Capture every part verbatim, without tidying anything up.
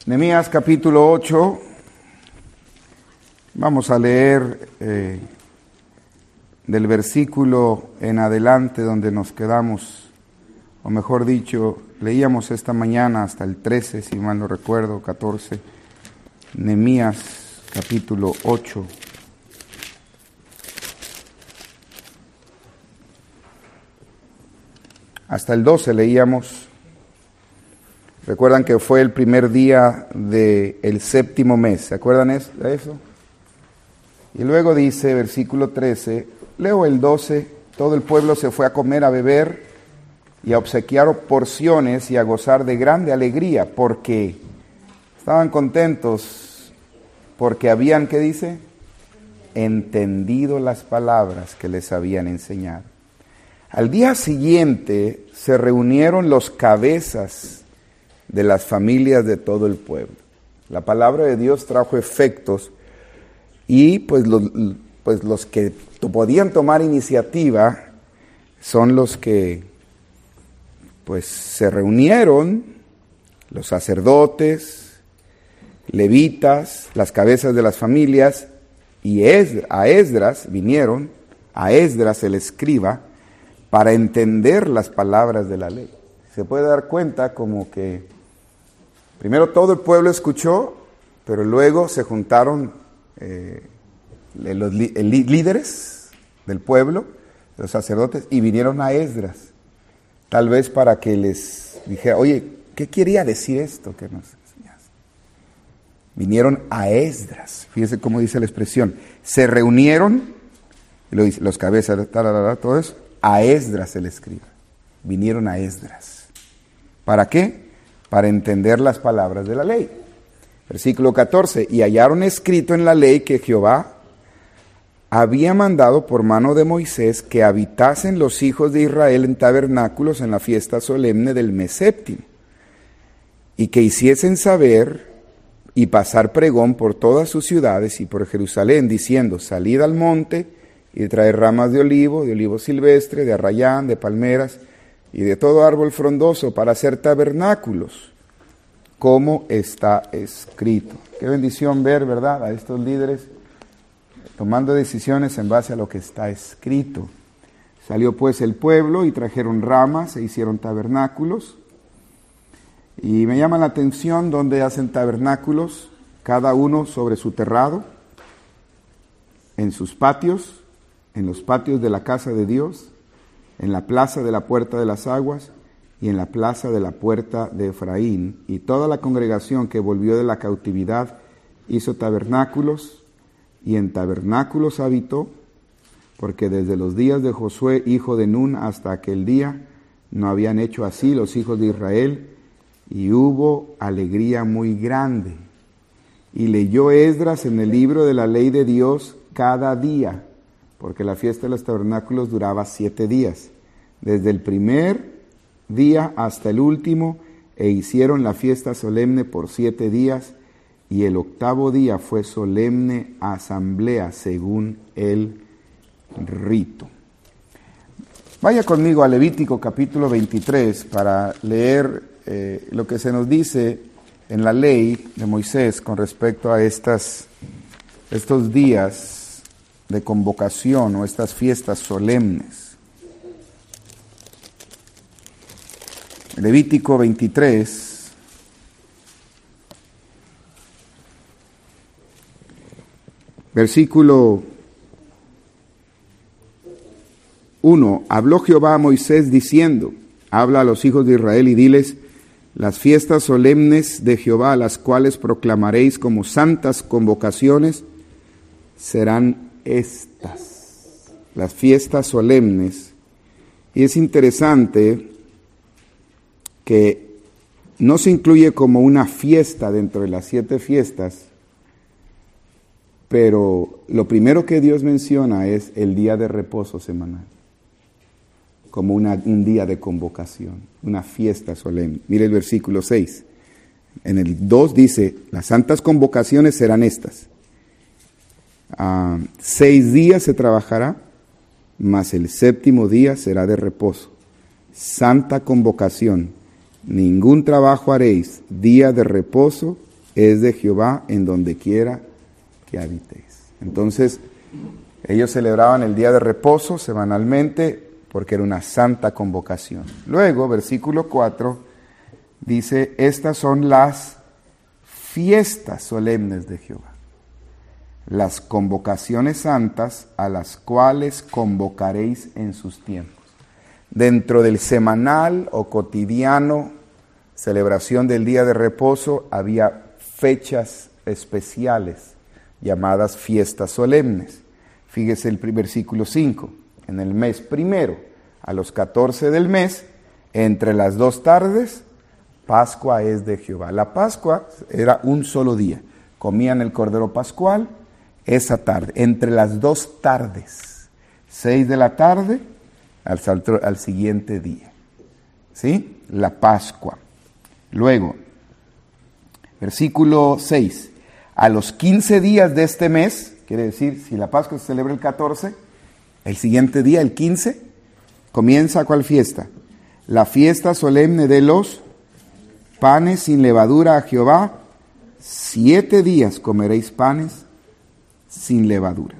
Nehemías capítulo ocho, vamos a leer eh, del versículo en adelante donde nos quedamos, o mejor dicho, leíamos esta mañana hasta el trece, si mal no recuerdo, catorce, Nehemías capítulo ocho. Hasta el doce leíamos. Recuerdan que fue el primer día del séptimo mes, ¿se acuerdan de eso? Y luego dice, versículo trece, leo el doce, todo el pueblo se fue a comer, a beber y a obsequiar porciones y a gozar de grande alegría, porque estaban contentos, porque habían, ¿qué dice? Entendido las palabras que les habían enseñado. Al día siguiente se reunieron los cabezas de las familias de todo el pueblo. La palabra de Dios trajo efectos y pues los, pues los que podían tomar iniciativa son los que pues se reunieron, los sacerdotes, levitas, las cabezas de las familias, y a Esdras vinieron, a Esdras el escriba, para entender las palabras de la ley. Se puede dar cuenta como que primero todo el pueblo escuchó, pero luego se juntaron eh, los li- el líderes del pueblo, los sacerdotes, y vinieron a Esdras, tal vez para que les dijera, oye, ¿qué quería decir esto que nos enseñaste? Vinieron a Esdras, fíjese cómo dice la expresión, se reunieron, y lo dice, los cabezas, tararara, todo eso, a Esdras el escriba, vinieron a Esdras. ¿Para qué? Para entender las palabras de la ley. Versículo catorce, y hallaron escrito en la ley que Jehová había mandado por mano de Moisés que habitasen los hijos de Israel en tabernáculos en la fiesta solemne del mes séptimo, y que hiciesen saber y pasar pregón por todas sus ciudades y por Jerusalén, diciendo, salid al monte y traed ramas de olivo, de olivo silvestre, de arrayán, de palmeras, y de todo árbol frondoso para hacer tabernáculos, como está escrito. Qué bendición ver, ¿verdad?, a estos líderes tomando decisiones en base a lo que está escrito. Salió pues el pueblo y trajeron ramas e hicieron tabernáculos. Y me llama la atención donde hacen tabernáculos, cada uno sobre su terrado, en sus patios, en los patios de la casa de Dios, en la plaza de la puerta de las aguas y en la plaza de la puerta de Efraín. Y toda la congregación que volvió de la cautividad hizo tabernáculos, y en tabernáculos habitó, porque desde los días de Josué, hijo de Nun, hasta aquel día, no habían hecho así los hijos de Israel, y hubo alegría muy grande. Y leyó Esdras en el libro de la ley de Dios cada día, porque la fiesta de los tabernáculos duraba siete días, desde el primer día hasta el último, e hicieron la fiesta solemne por siete días, y el octavo día fue solemne asamblea, según el rito. Vaya conmigo a Levítico capítulo veintitrés para leer eh, lo que se nos dice en la ley de Moisés con respecto a estas, estos días de convocación o estas fiestas solemnes. Levítico veintitrés, versículo uno. Habló Jehová a Moisés diciendo, habla a los hijos de Israel y diles, las fiestas solemnes de Jehová, las cuales proclamaréis como santas convocaciones, serán estas, las fiestas solemnes. Y es interesante que no se incluye como una fiesta dentro de las siete fiestas, pero lo primero que Dios menciona es el día de reposo semanal, como una, un día de convocación, una fiesta solemne. Mire el versículo seis. En el dos dice, las santas convocaciones serán estas. Uh, seis días se trabajará, mas el séptimo día será de reposo. Santa convocación. Ningún trabajo haréis, día de reposo es de Jehová en donde quiera que habitéis. Entonces, ellos celebraban el día de reposo semanalmente porque era una santa convocación. Luego, versículo cuatro, dice, estas son las fiestas solemnes de Jehová, las convocaciones santas a las cuales convocaréis en sus tiempos. Dentro del semanal o cotidiano celebración del día de reposo había fechas especiales llamadas fiestas solemnes. Fíjese el versículo cinco. En el mes primero, a los catorce del mes, entre las dos tardes, Pascua es de Jehová. La Pascua era un solo día. Comían el cordero pascual esa tarde, entre las dos tardes, seis de la tarde al, salto, al siguiente día. ¿Sí? La Pascua. Luego, versículo seis. A los quince días de este mes, quiere decir, si la Pascua se celebra el catorce, el siguiente día, el quince, comienza ¿cuál fiesta? La fiesta solemne de los panes sin levadura a Jehová. Siete días comeréis panes sin levadura.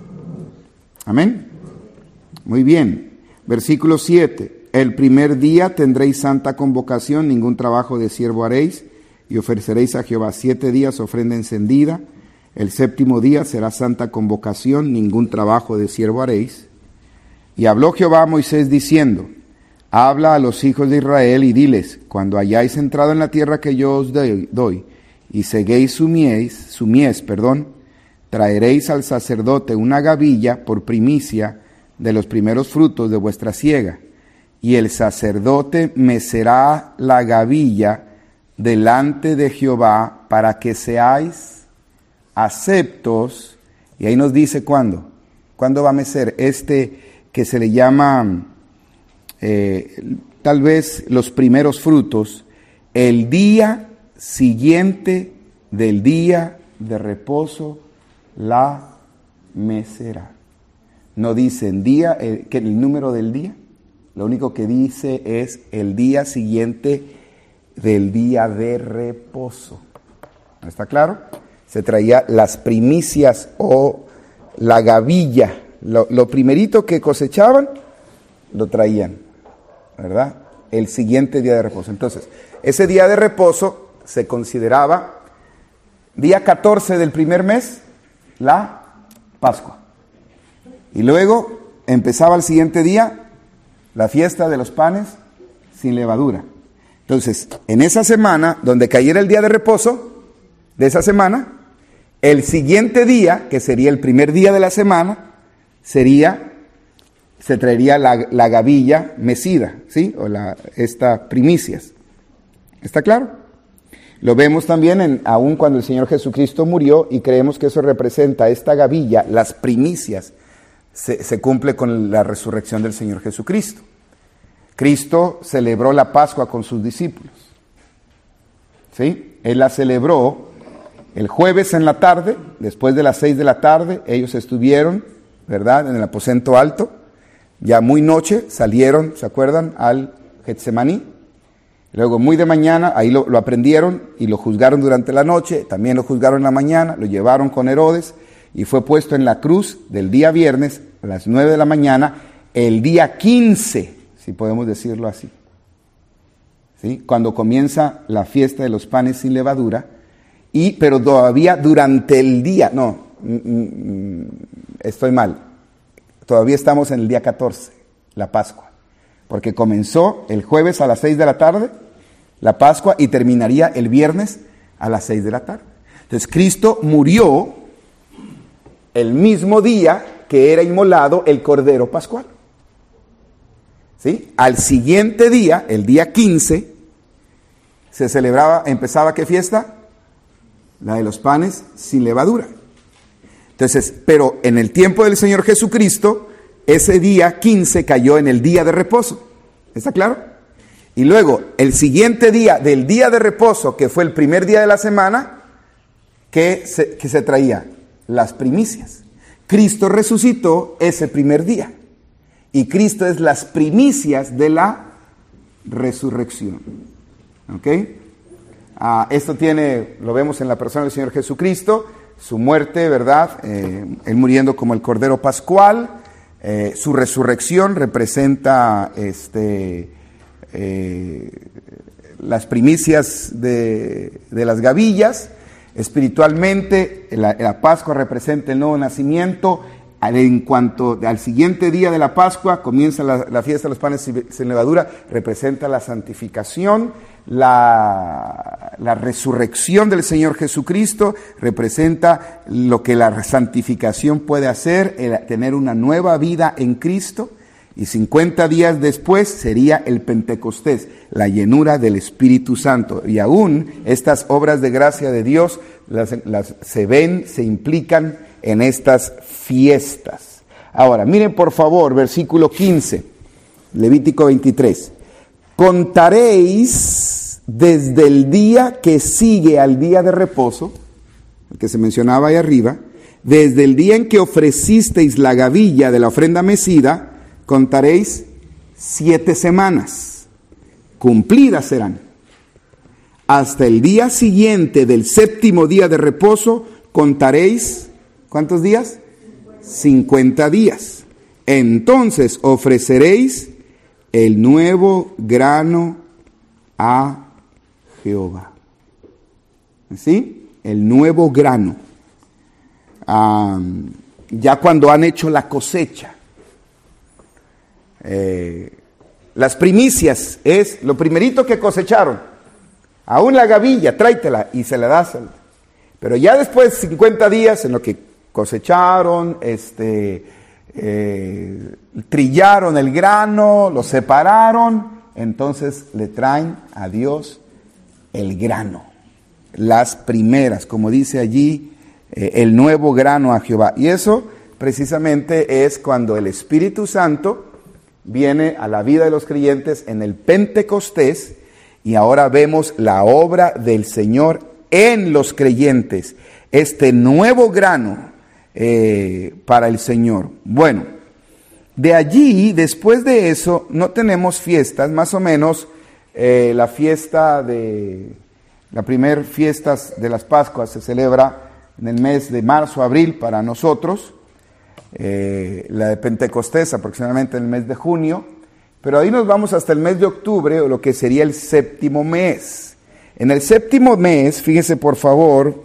Amén. Muy bien. Versículo siete. El primer día tendréis santa convocación, ningún trabajo de siervo haréis, y ofreceréis a Jehová siete días ofrenda encendida. El séptimo día será santa convocación, ningún trabajo de siervo haréis. Y habló Jehová a Moisés diciendo, habla a los hijos de Israel y diles, cuando hayáis entrado en la tierra que yo os doy, y seguéis su mies, su mies, perdón, traeréis al sacerdote una gavilla por primicia de los primeros frutos de vuestra siega, y el sacerdote mecerá la gavilla delante de Jehová para que seáis aceptos. Y ahí nos dice cuándo, cuándo va a mecer este que se le llama eh, tal vez los primeros frutos, el día siguiente del día de reposo la mecerá. No dice en día, eh, que el número del día, lo único que dice es el día siguiente del día de reposo. ¿Está claro? Se traía las primicias o la gavilla, lo, lo primerito que cosechaban, lo traían, ¿verdad? El siguiente día de reposo. Entonces, ese día de reposo se consideraba día catorce del primer mes, la Pascua. Y luego empezaba el siguiente día la fiesta de los panes sin levadura. Entonces, en esa semana, donde cayera el día de reposo de esa semana, el siguiente día, que sería el primer día de la semana, sería, se traería la, la gavilla mecida, ¿sí? O la, esta primicias. ¿Está claro? Lo vemos también en, aún cuando el Señor Jesucristo murió, y creemos que eso representa esta gavilla, las primicias, se, se cumple con la resurrección del Señor Jesucristo. Cristo celebró la Pascua con sus discípulos, ¿sí? Él la celebró el jueves en la tarde, después de las seis de la tarde, ellos estuvieron, ¿verdad?, en el aposento alto. Ya muy noche salieron, ¿se acuerdan?, al Getsemaní. Luego muy de mañana, ahí lo, lo aprendieron y lo juzgaron durante la noche, también lo juzgaron en la mañana, lo llevaron con Herodes y fue puesto en la cruz del día viernes a las nueve de la mañana, el día quince, si podemos decirlo así, ¿sí? Cuando comienza la fiesta de los panes sin levadura, y pero todavía durante el día, no, mm, mm, estoy mal, todavía estamos en el día catorce, la Pascua, porque comenzó el jueves a las seis de la tarde, la Pascua, y terminaría el viernes a las seis de la tarde. Entonces Cristo murió el mismo día que era inmolado el Cordero Pascual. ¿Sí? Al siguiente día, el día quince, se celebraba, empezaba ¿qué fiesta? La de los panes sin levadura. Entonces, pero en el tiempo del Señor Jesucristo, ese día quince cayó en el día de reposo. ¿Está claro? Y luego, el siguiente día del día de reposo, que fue el primer día de la semana, que se, que se traía las primicias. Cristo resucitó ese primer día. Y Cristo es las primicias de la resurrección. ¿Ok? Ah, esto tiene, lo vemos en la persona del Señor Jesucristo, su muerte, ¿verdad? Eh, él muriendo como el Cordero Pascual, eh, su resurrección representa este, eh, las primicias de, de las gavillas. Espiritualmente, la, la Pascua representa el nuevo nacimiento. En cuanto al siguiente día de la Pascua, comienza la, la fiesta de los panes sin levadura, representa la santificación. La, la resurrección del Señor Jesucristo representa lo que la santificación puede hacer, el tener una nueva vida en Cristo. Y cincuenta días después sería el Pentecostés, la llenura del Espíritu Santo. Y aún estas obras de gracia de Dios las, las, se ven, se implican en estas fiestas. Ahora, miren por favor, versículo quince, Levítico veintitrés. Contaréis desde el día que sigue al día de reposo, el que se mencionaba ahí arriba, desde el día en que ofrecisteis la gavilla de la ofrenda mecida, contaréis siete semanas, cumplidas serán. Hasta el día siguiente del séptimo día de reposo, contaréis, ¿cuántos días? cincuenta días. Entonces ofreceréis el nuevo grano a Jehová. ¿Sí? El nuevo grano. Um, ya cuando han hecho la cosecha. Eh, las primicias es lo primerito que cosecharon. Aún la gavilla, tráetela y se la das. Pero ya después de cincuenta días en lo que cosecharon, este, eh, trillaron el grano, lo separaron, entonces le traen a Dios el grano, las primeras, como dice allí, eh, el nuevo grano a Jehová. Y eso precisamente es cuando el Espíritu Santo viene a la vida de los creyentes en el Pentecostés, y ahora vemos la obra del Señor en los creyentes, este nuevo grano eh, para el Señor. Bueno, de allí, después de eso, no tenemos fiestas, más o menos eh, la fiesta de, la primer fiesta de las Pascuas se celebra en el mes de marzo, abril para nosotros, eh, la de Pentecostés aproximadamente en el mes de junio, pero ahí nos vamos hasta el mes de octubre, o lo que sería el séptimo mes. En el séptimo mes, fíjese por favor,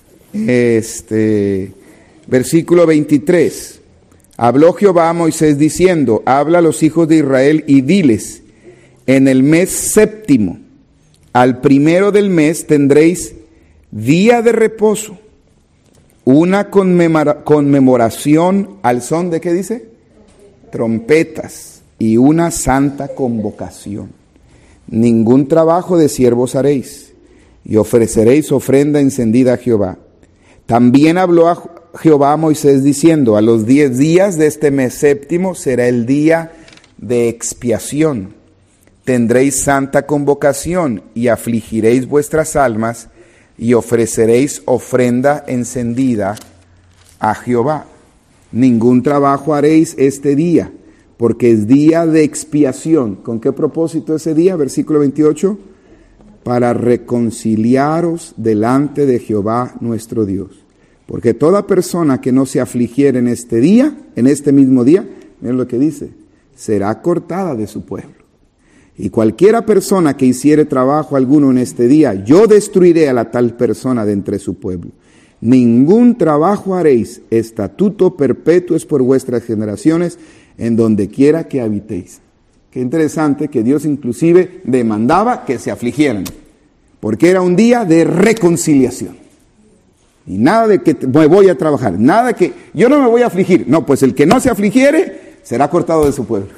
este, versículo veintitrés. Habló Jehová a Moisés diciendo, habla a los hijos de Israel y diles, en el mes séptimo, al primero del mes tendréis día de reposo, una conmemora- conmemoración al son de, ¿qué dice? Trompetas, y una santa convocación. Ningún trabajo de siervos haréis, y ofreceréis ofrenda encendida a Jehová. También habló a Jehová a Moisés diciendo, a los diez días de este mes séptimo será el día de expiación. Tendréis santa convocación y afligiréis vuestras almas y ofreceréis ofrenda encendida a Jehová. Ningún trabajo haréis este día, porque es día de expiación. ¿Con qué propósito ese día? Versículo veintiocho. Para reconciliaros delante de Jehová nuestro Dios. Porque toda persona que no se afligiere en este día, en este mismo día, miren lo que dice, será cortada de su pueblo. Y cualquiera persona que hiciere trabajo alguno en este día, yo destruiré a la tal persona de entre su pueblo. Ningún trabajo haréis, estatuto perpetuo es por vuestras generaciones, en donde quiera que habitéis. Qué interesante que Dios inclusive demandaba que se afligieran, porque era un día de reconciliación. Y nada de que me voy a trabajar, nada que yo no me voy a afligir. No, pues el que no se afligiere será cortado de su pueblo.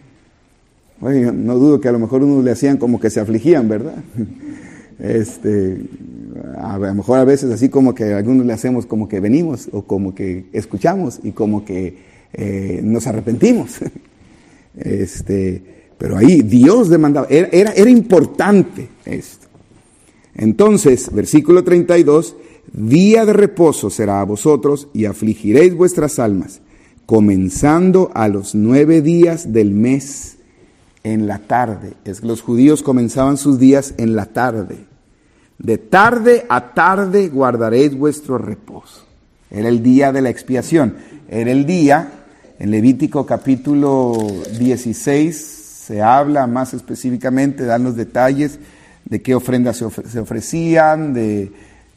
Bueno, no dudo que a lo mejor unos le hacían como que se afligían, ¿verdad? Este, a lo mejor a veces así como que a algunos le hacemos como que venimos o como que escuchamos y como que eh, nos arrepentimos. Este, pero ahí Dios demandaba, era, era, era importante esto. Entonces, versículo treinta y dos, día de reposo será a vosotros y afligiréis vuestras almas, comenzando a los nueve días del mes en la tarde. Es que los judíos comenzaban sus días en la tarde. De tarde a tarde guardaréis vuestro reposo. Era el día de la expiación. Era el día, en Levítico capítulo dieciséis, se habla más específicamente, dan los detalles de qué ofrendas se, ofre- se ofrecían, de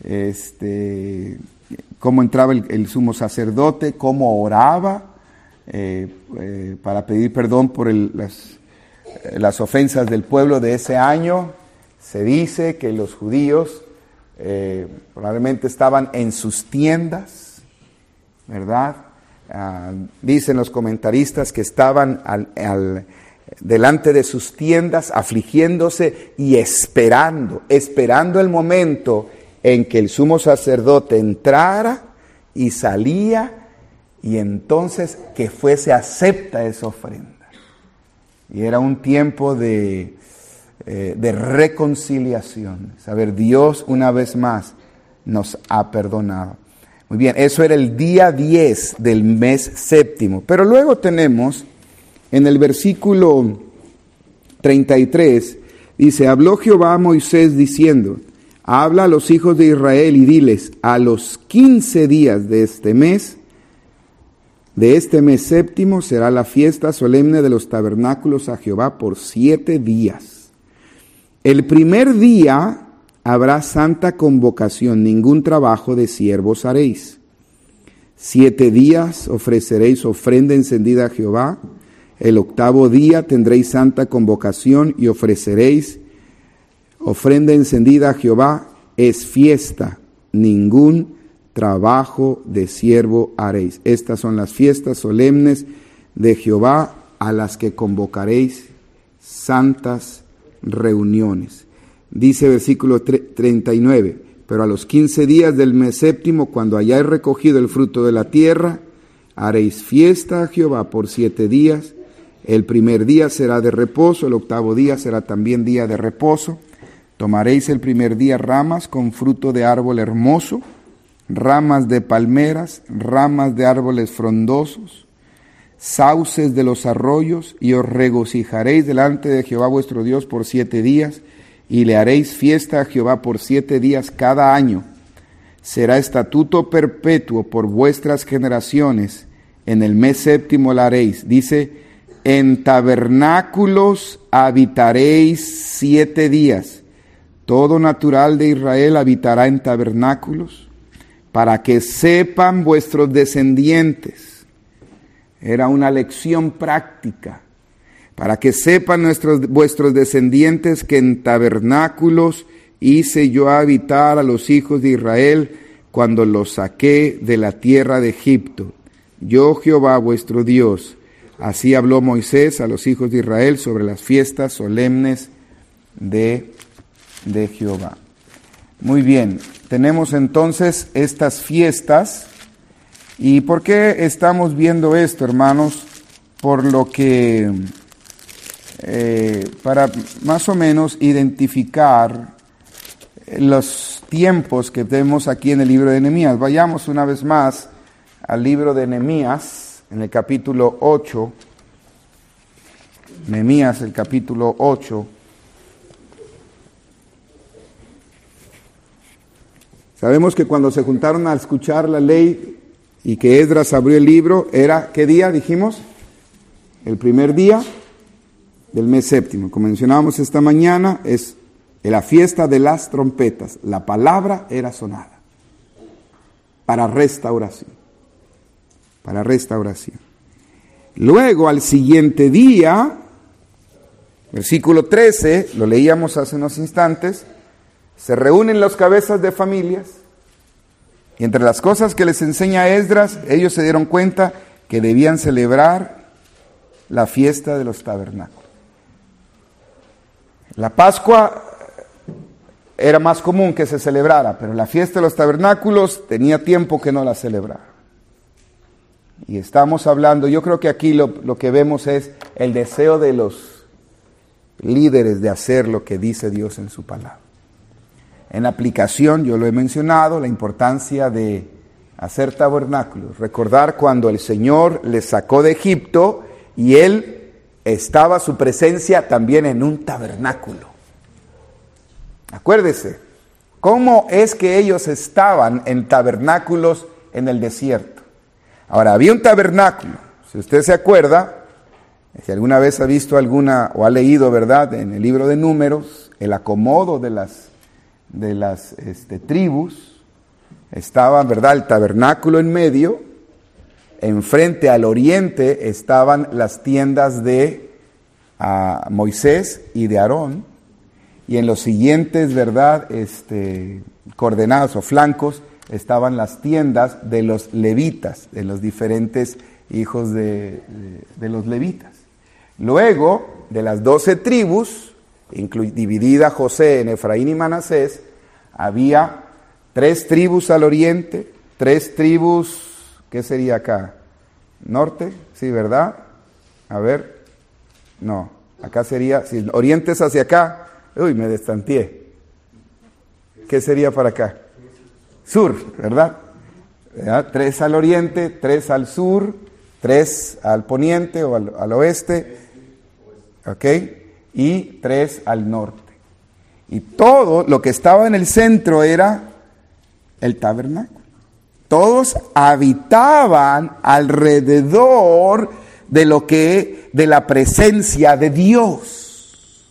este, cómo entraba el, el sumo sacerdote, cómo oraba eh, eh, para pedir perdón por el, las, eh, las ofensas del pueblo de ese año. Se dice que los judíos eh, probablemente estaban en sus tiendas, ¿verdad? Ah, dicen los comentaristas que estaban al, al, delante de sus tiendas afligiéndose y esperando, esperando el momento en que el sumo sacerdote entrara y salía y entonces que fuese acepta esa ofrenda. Y era un tiempo de... Eh, de reconciliación, saber Dios una vez más nos ha perdonado. Muy bien, eso era el día diez del mes séptimo, pero luego tenemos en el versículo treinta y tres, dice, habló Jehová a Moisés diciendo, habla a los hijos de Israel y diles, a los quince días de este mes, de este mes séptimo será la fiesta solemne de los tabernáculos a Jehová por siete días. El primer día habrá santa convocación, ningún trabajo de siervos haréis. Siete días ofreceréis ofrenda encendida a Jehová. El octavo día tendréis santa convocación y ofreceréis ofrenda encendida a Jehová. Es fiesta, ningún trabajo de siervo haréis. Estas son las fiestas solemnes de Jehová a las que convocaréis santas reuniones. Dice versículo treinta y nueve, pero a los quince días del mes séptimo, cuando hayáis recogido el fruto de la tierra, haréis fiesta a Jehová por siete días. El primer día será de reposo, el octavo día será también día de reposo. Tomaréis el primer día ramas con fruto de árbol hermoso, ramas de palmeras, ramas de árboles frondosos, sauces de los arroyos, y os regocijaréis delante de Jehová vuestro Dios por siete días, y le haréis fiesta a Jehová por siete días cada año. Será estatuto perpetuo por vuestras generaciones, en el mes séptimo la haréis. Dice, en tabernáculos habitaréis siete días. Todo natural de Israel habitará en tabernáculos, para que sepan vuestros descendientes. Era una lección práctica, para que sepan nuestros, vuestros descendientes que en tabernáculos hice yo habitar a los hijos de Israel cuando los saqué de la tierra de Egipto. Yo Jehová vuestro Dios. Así habló Moisés a los hijos de Israel sobre las fiestas solemnes de, de Jehová. Muy bien, tenemos entonces estas fiestas. ¿Y por qué estamos viendo esto, hermanos? Por lo que, eh, para más o menos identificar los tiempos que vemos aquí en el libro de Nehemías. Vayamos una vez más al libro de Nehemías, en el capítulo ocho. Nehemías, el capítulo ocho. Sabemos que cuando se juntaron a escuchar la ley y que Esdras abrió el libro, era, ¿qué día dijimos? El primer día del mes séptimo. Como mencionábamos esta mañana, es la fiesta de las trompetas. La palabra era sonada para restauración. Para restauración. Luego, al siguiente día, versículo trece, lo leíamos hace unos instantes, se reúnen las cabezas de familias. Y entre las cosas que les enseña Esdras, ellos se dieron cuenta que debían celebrar la fiesta de los tabernáculos. La Pascua era más común que se celebrara, pero la fiesta de los tabernáculos tenía tiempo que no la celebrara. Y estamos hablando, yo creo que aquí lo, lo que vemos es el deseo de los líderes de hacer lo que dice Dios en su palabra. En aplicación, yo lo he mencionado, la importancia de hacer tabernáculos. Recordar cuando el Señor les sacó de Egipto y Él estaba su presencia también en un tabernáculo. Acuérdese, ¿Cómo es que ellos estaban en tabernáculos en el desierto? Ahora, había un tabernáculo, si usted se acuerda, si alguna vez ha visto alguna o ha leído, ¿verdad?, en el libro de Números, el acomodo de las, de las este, tribus, estaba, ¿verdad?, el tabernáculo en medio, enfrente al oriente estaban las tiendas de uh, Moisés y de Aarón, y en los siguientes, ¿verdad?, este, coordenadas o flancos estaban las tiendas de los levitas, de los diferentes hijos de, de, de los levitas. Luego, de las doce tribus, dividida José en Efraín y Manasés, había tres tribus al oriente, tres tribus, ¿qué sería acá? ¿Norte? Sí, ¿verdad? A ver, no, acá sería, si oriente es hacia acá, uy, me destanteé. ¿Qué sería para acá? Sur, ¿verdad? ¿verdad? Tres al oriente, tres al sur, tres al poniente o al, al oeste, ¿ok? Y tres al norte. Y todo lo que estaba en el centro era el tabernáculo. Todos habitaban alrededor de lo que, de la presencia de Dios.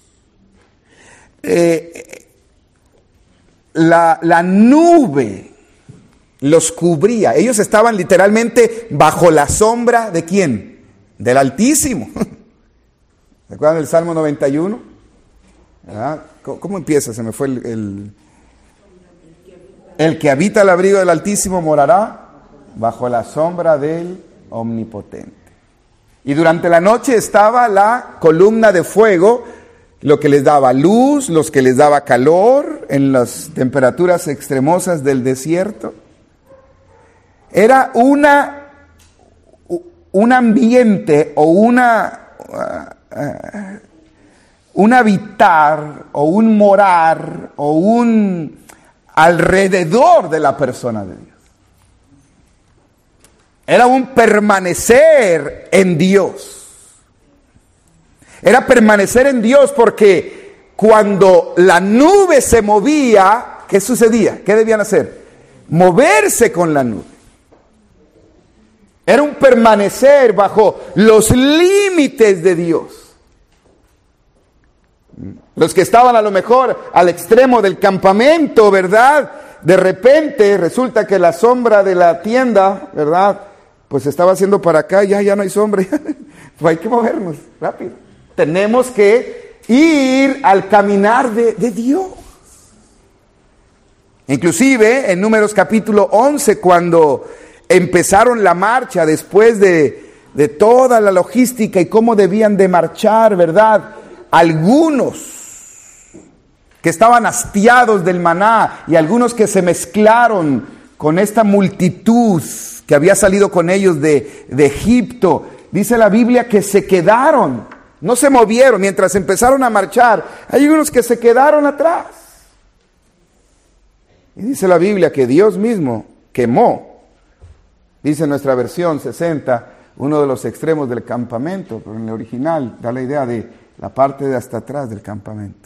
Eh, la, la nube los cubría. Ellos estaban literalmente bajo la sombra ¿de quién? Del Altísimo. ¿Se acuerdan del Salmo noventa y uno? ¿Verdad? ¿Cómo, cómo empieza? Se me fue el, el... El que habita al abrigo del Altísimo morará bajo la sombra del Omnipotente. Y durante la noche estaba la columna de fuego, lo que les daba luz, los que les daba calor en las temperaturas extremosas del desierto. Era una, un ambiente o una, uh, uh, un habitar o un morar o un alrededor de la persona de Dios. Era un permanecer en Dios. Era permanecer en Dios porque cuando la nube se movía, ¿qué sucedía? ¿Qué debían hacer? Moverse con la nube. Era un permanecer bajo los límites de Dios. Los que estaban a lo mejor al extremo del campamento, ¿verdad? De repente resulta que la sombra de la tienda, ¿verdad?, pues estaba haciendo para acá, ya, ya no hay sombra. Pues hay que movernos rápido. Tenemos que ir al caminar de, de Dios. Inclusive en Números capítulo once, cuando empezaron la marcha después de, de toda la logística y cómo debían de marchar, ¿verdad?, algunos que estaban hastiados del maná y algunos que se mezclaron con esta multitud que había salido con ellos de, de Egipto, dice la Biblia que se quedaron, no se movieron mientras empezaron a marchar. Hay unos que se quedaron atrás. Y dice la Biblia que Dios mismo quemó, dice nuestra versión sesenta, uno de los extremos del campamento, pero en el original da la idea de la parte de hasta atrás del campamento.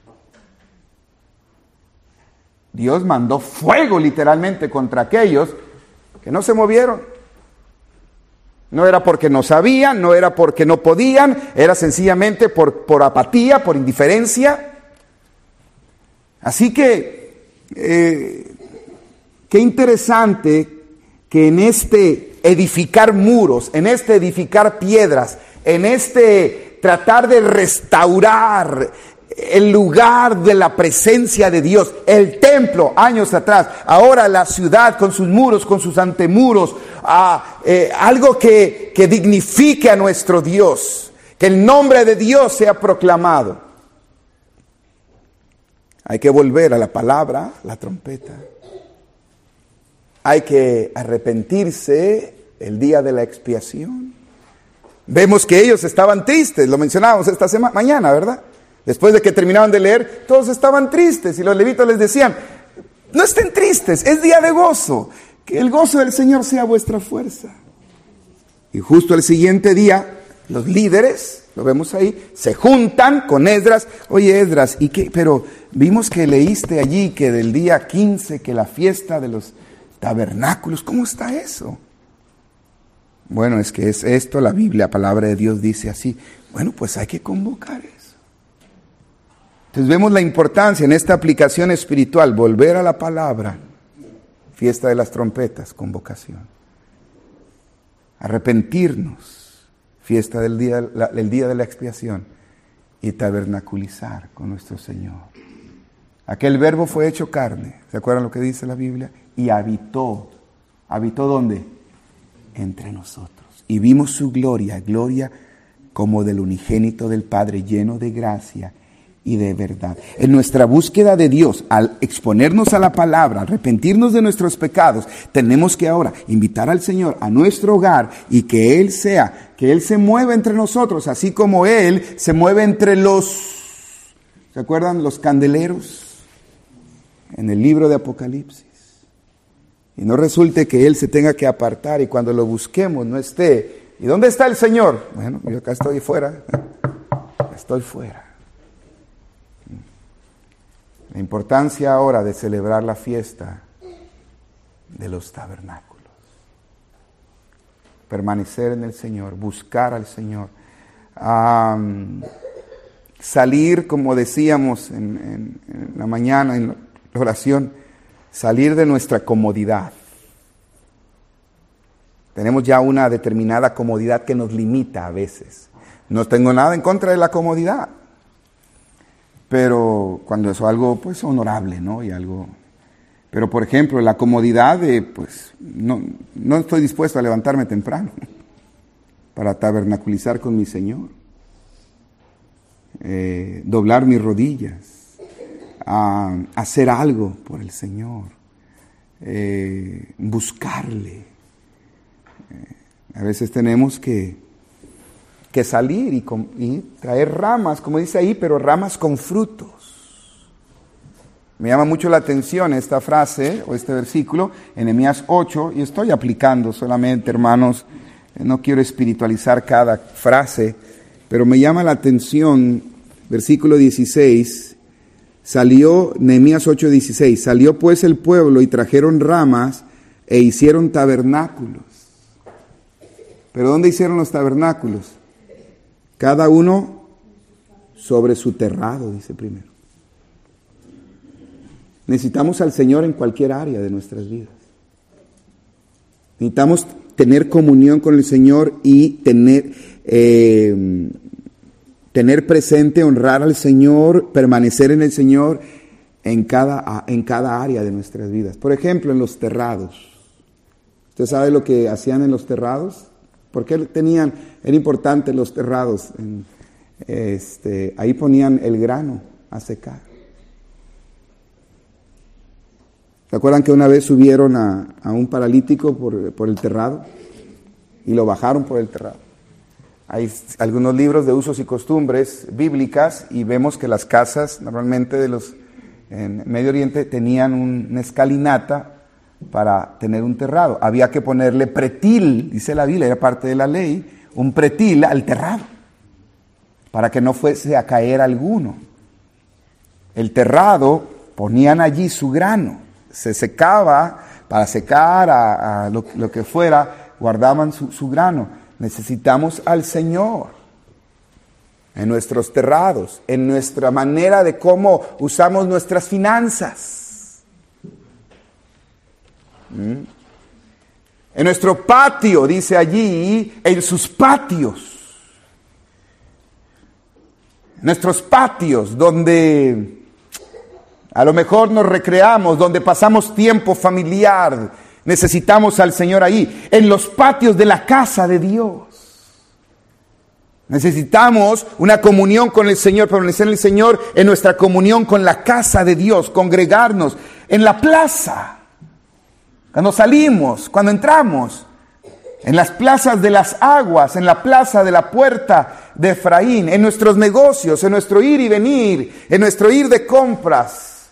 Dios mandó fuego literalmente contra aquellos que no se movieron. No era porque no sabían, no era porque no podían, era sencillamente por, por apatía, por indiferencia. Así que, eh, qué interesante que en este edificar muros, en este edificar piedras, en este tratar de restaurar el lugar de la presencia de Dios, el templo años atrás, ahora la ciudad con sus muros, con sus antemuros, ah, eh, algo que, que dignifique a nuestro Dios, que el nombre de Dios sea proclamado. Hay que volver a la palabra, la trompeta. Hay que arrepentirse el día de la expiación. Vemos que ellos estaban tristes, lo mencionábamos esta semana, mañana, ¿verdad? Después de que terminaban de leer, todos estaban tristes y los levitas les decían, no estén tristes, es día de gozo, que el gozo del Señor sea vuestra fuerza. Y justo el siguiente día, los líderes, lo vemos ahí, se juntan con Esdras. Oye, Esdras, ¿y qué? Pero vimos que leíste allí que del día quince, que la fiesta de los tabernáculos, ¿cómo está eso? Bueno, es que es esto, la Biblia, palabra de Dios dice así. Bueno, pues hay que convocar eso. Entonces vemos la importancia en esta aplicación espiritual, volver a la palabra, fiesta de las trompetas, convocación. Arrepentirnos, fiesta del día, la, el día de la expiación, y tabernaculizar con nuestro Señor. Aquel verbo fue hecho carne, ¿se acuerdan lo que dice la Biblia? Y habitó, ¿habitó dónde? Entre nosotros. Y vimos su gloria, gloria como del unigénito del Padre, lleno de gracia y de verdad. En nuestra búsqueda de Dios, al exponernos a la palabra, arrepentirnos de nuestros pecados, tenemos que ahora invitar al Señor a nuestro hogar y que Él sea, que Él se mueva entre nosotros, así como Él se mueve entre los, ¿se acuerdan? Los candeleros en el libro de Apocalipsis. Y no resulte que Él se tenga que apartar y cuando lo busquemos no esté. ¿Y dónde está el Señor? Bueno, yo acá estoy fuera, estoy fuera. La importancia ahora de celebrar la fiesta de los tabernáculos. Permanecer en el Señor, buscar al Señor. Um, salir, como decíamos en, en, en la mañana, en la oración, salir de nuestra comodidad. Tenemos ya una determinada comodidad que nos limita a veces. No tengo nada en contra de la comodidad. Pero cuando es algo pues honorable, ¿no? Y algo. Pero por ejemplo, la comodidad de, pues, no, no estoy dispuesto a levantarme temprano para tabernaculizar con mi Señor. Eh, doblar mis rodillas, a hacer algo por el Señor, eh, buscarle. Eh, a veces tenemos que que salir y, con, y traer ramas, como dice ahí, pero ramas con frutos. Me llama mucho la atención esta frase o este versículo en Nehemías ocho, y estoy aplicando solamente, hermanos, no quiero espiritualizar cada frase, pero me llama la atención, versículo dieciséis, salió, Nehemías ocho dieciséis, salió pues el pueblo y trajeron ramas e hicieron tabernáculos. ¿Pero dónde hicieron los tabernáculos? Cada uno sobre su terrado, dice primero. Necesitamos al Señor en cualquier área de nuestras vidas. Necesitamos tener comunión con el Señor y tener, eh, tener presente, honrar al Señor, permanecer en el Señor en cada, en cada área de nuestras vidas. Por ejemplo, en los terrados. ¿Usted sabe lo que hacían en los terrados? ¿Por qué tenían, era importante los terrados? Este, ahí ponían el grano a secar. ¿Se acuerdan que una vez subieron a, a un paralítico por, por el terrado? Y lo bajaron por el terrado. Hay algunos libros de usos y costumbres bíblicas y vemos que las casas normalmente de los en Medio Oriente tenían un, una escalinata para tener un terrado. Había que ponerle pretil, dice la Biblia, era parte de la ley, un pretil al terrado, para que no fuese a caer alguno. El terrado, ponían allí su grano, se secaba, para secar a, a lo, lo que fuera, guardaban su, su grano. Necesitamos al Señor en nuestros terrados, en nuestra manera de cómo usamos nuestras finanzas. En nuestro patio, dice allí, en sus patios, nuestros patios donde a lo mejor nos recreamos, donde pasamos tiempo familiar, necesitamos al Señor ahí, en los patios de la casa de Dios. Necesitamos una comunión con el Señor, permanecer en el Señor, en nuestra comunión con la casa de Dios, congregarnos en la plaza. Cuando salimos, cuando entramos, en las plazas de las aguas, en la plaza de la puerta de Efraín, en nuestros negocios, en nuestro ir y venir, en nuestro ir de compras.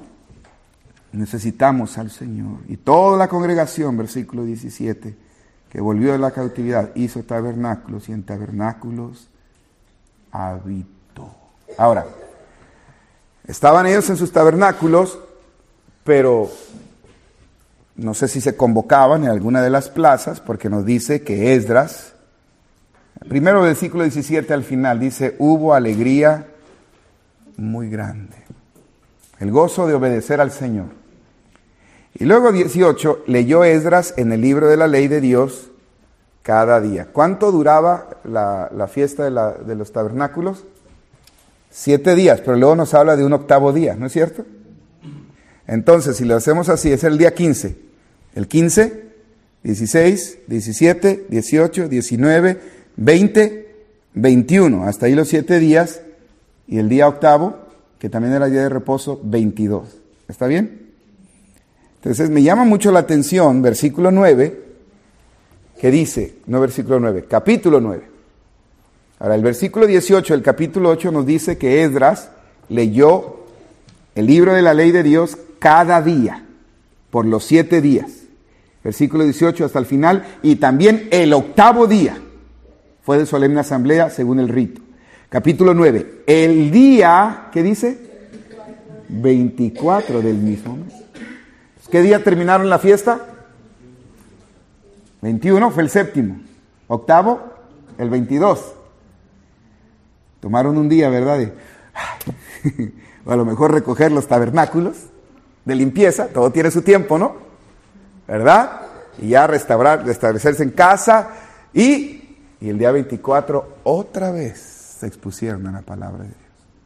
Necesitamos al Señor. Y toda la congregación, versículo diecisiete, que volvió de la cautividad, hizo tabernáculos y en tabernáculos habitó. Ahora, estaban ellos en sus tabernáculos, pero no sé si se convocaban en alguna de las plazas, porque nos dice que Esdras, primero del versículo diecisiete al final, dice, hubo alegría muy grande, el gozo de obedecer al Señor. Y luego dieciocho, leyó Esdras en el libro de la ley de Dios cada día. ¿Cuánto duraba la, la fiesta de, la, de los tabernáculos? Siete días, pero luego nos habla de un octavo día, ¿no es cierto? Entonces, si lo hacemos así, es el día quince. El quince, dieciséis, diecisiete, dieciocho, diecinueve, veinte, veintiuno. Hasta ahí los siete días. Y el día octavo, que también era día de reposo, veintidós. ¿Está bien? Entonces me llama mucho la atención, versículo nueve, que dice, no versículo nueve, capítulo nueve. Ahora el versículo dieciocho, el capítulo ocho nos dice que Esdras leyó el libro de la ley de Dios cada día, por los siete días. Versículo dieciocho hasta el final, y también el octavo día fue de solemne asamblea según el rito. Capítulo nueve, el día, ¿qué dice? veinticuatro del mismo mes. ¿Qué día terminaron la fiesta? veintiuno fue el séptimo. Octavo, el veintidós. Tomaron un día, ¿verdad? De, o a lo mejor recoger los tabernáculos de limpieza, todo tiene su tiempo, ¿no? ¿Verdad? Y ya restaurar, restablecerse en casa y, y el día veinticuatro otra vez se expusieron a la palabra de Dios.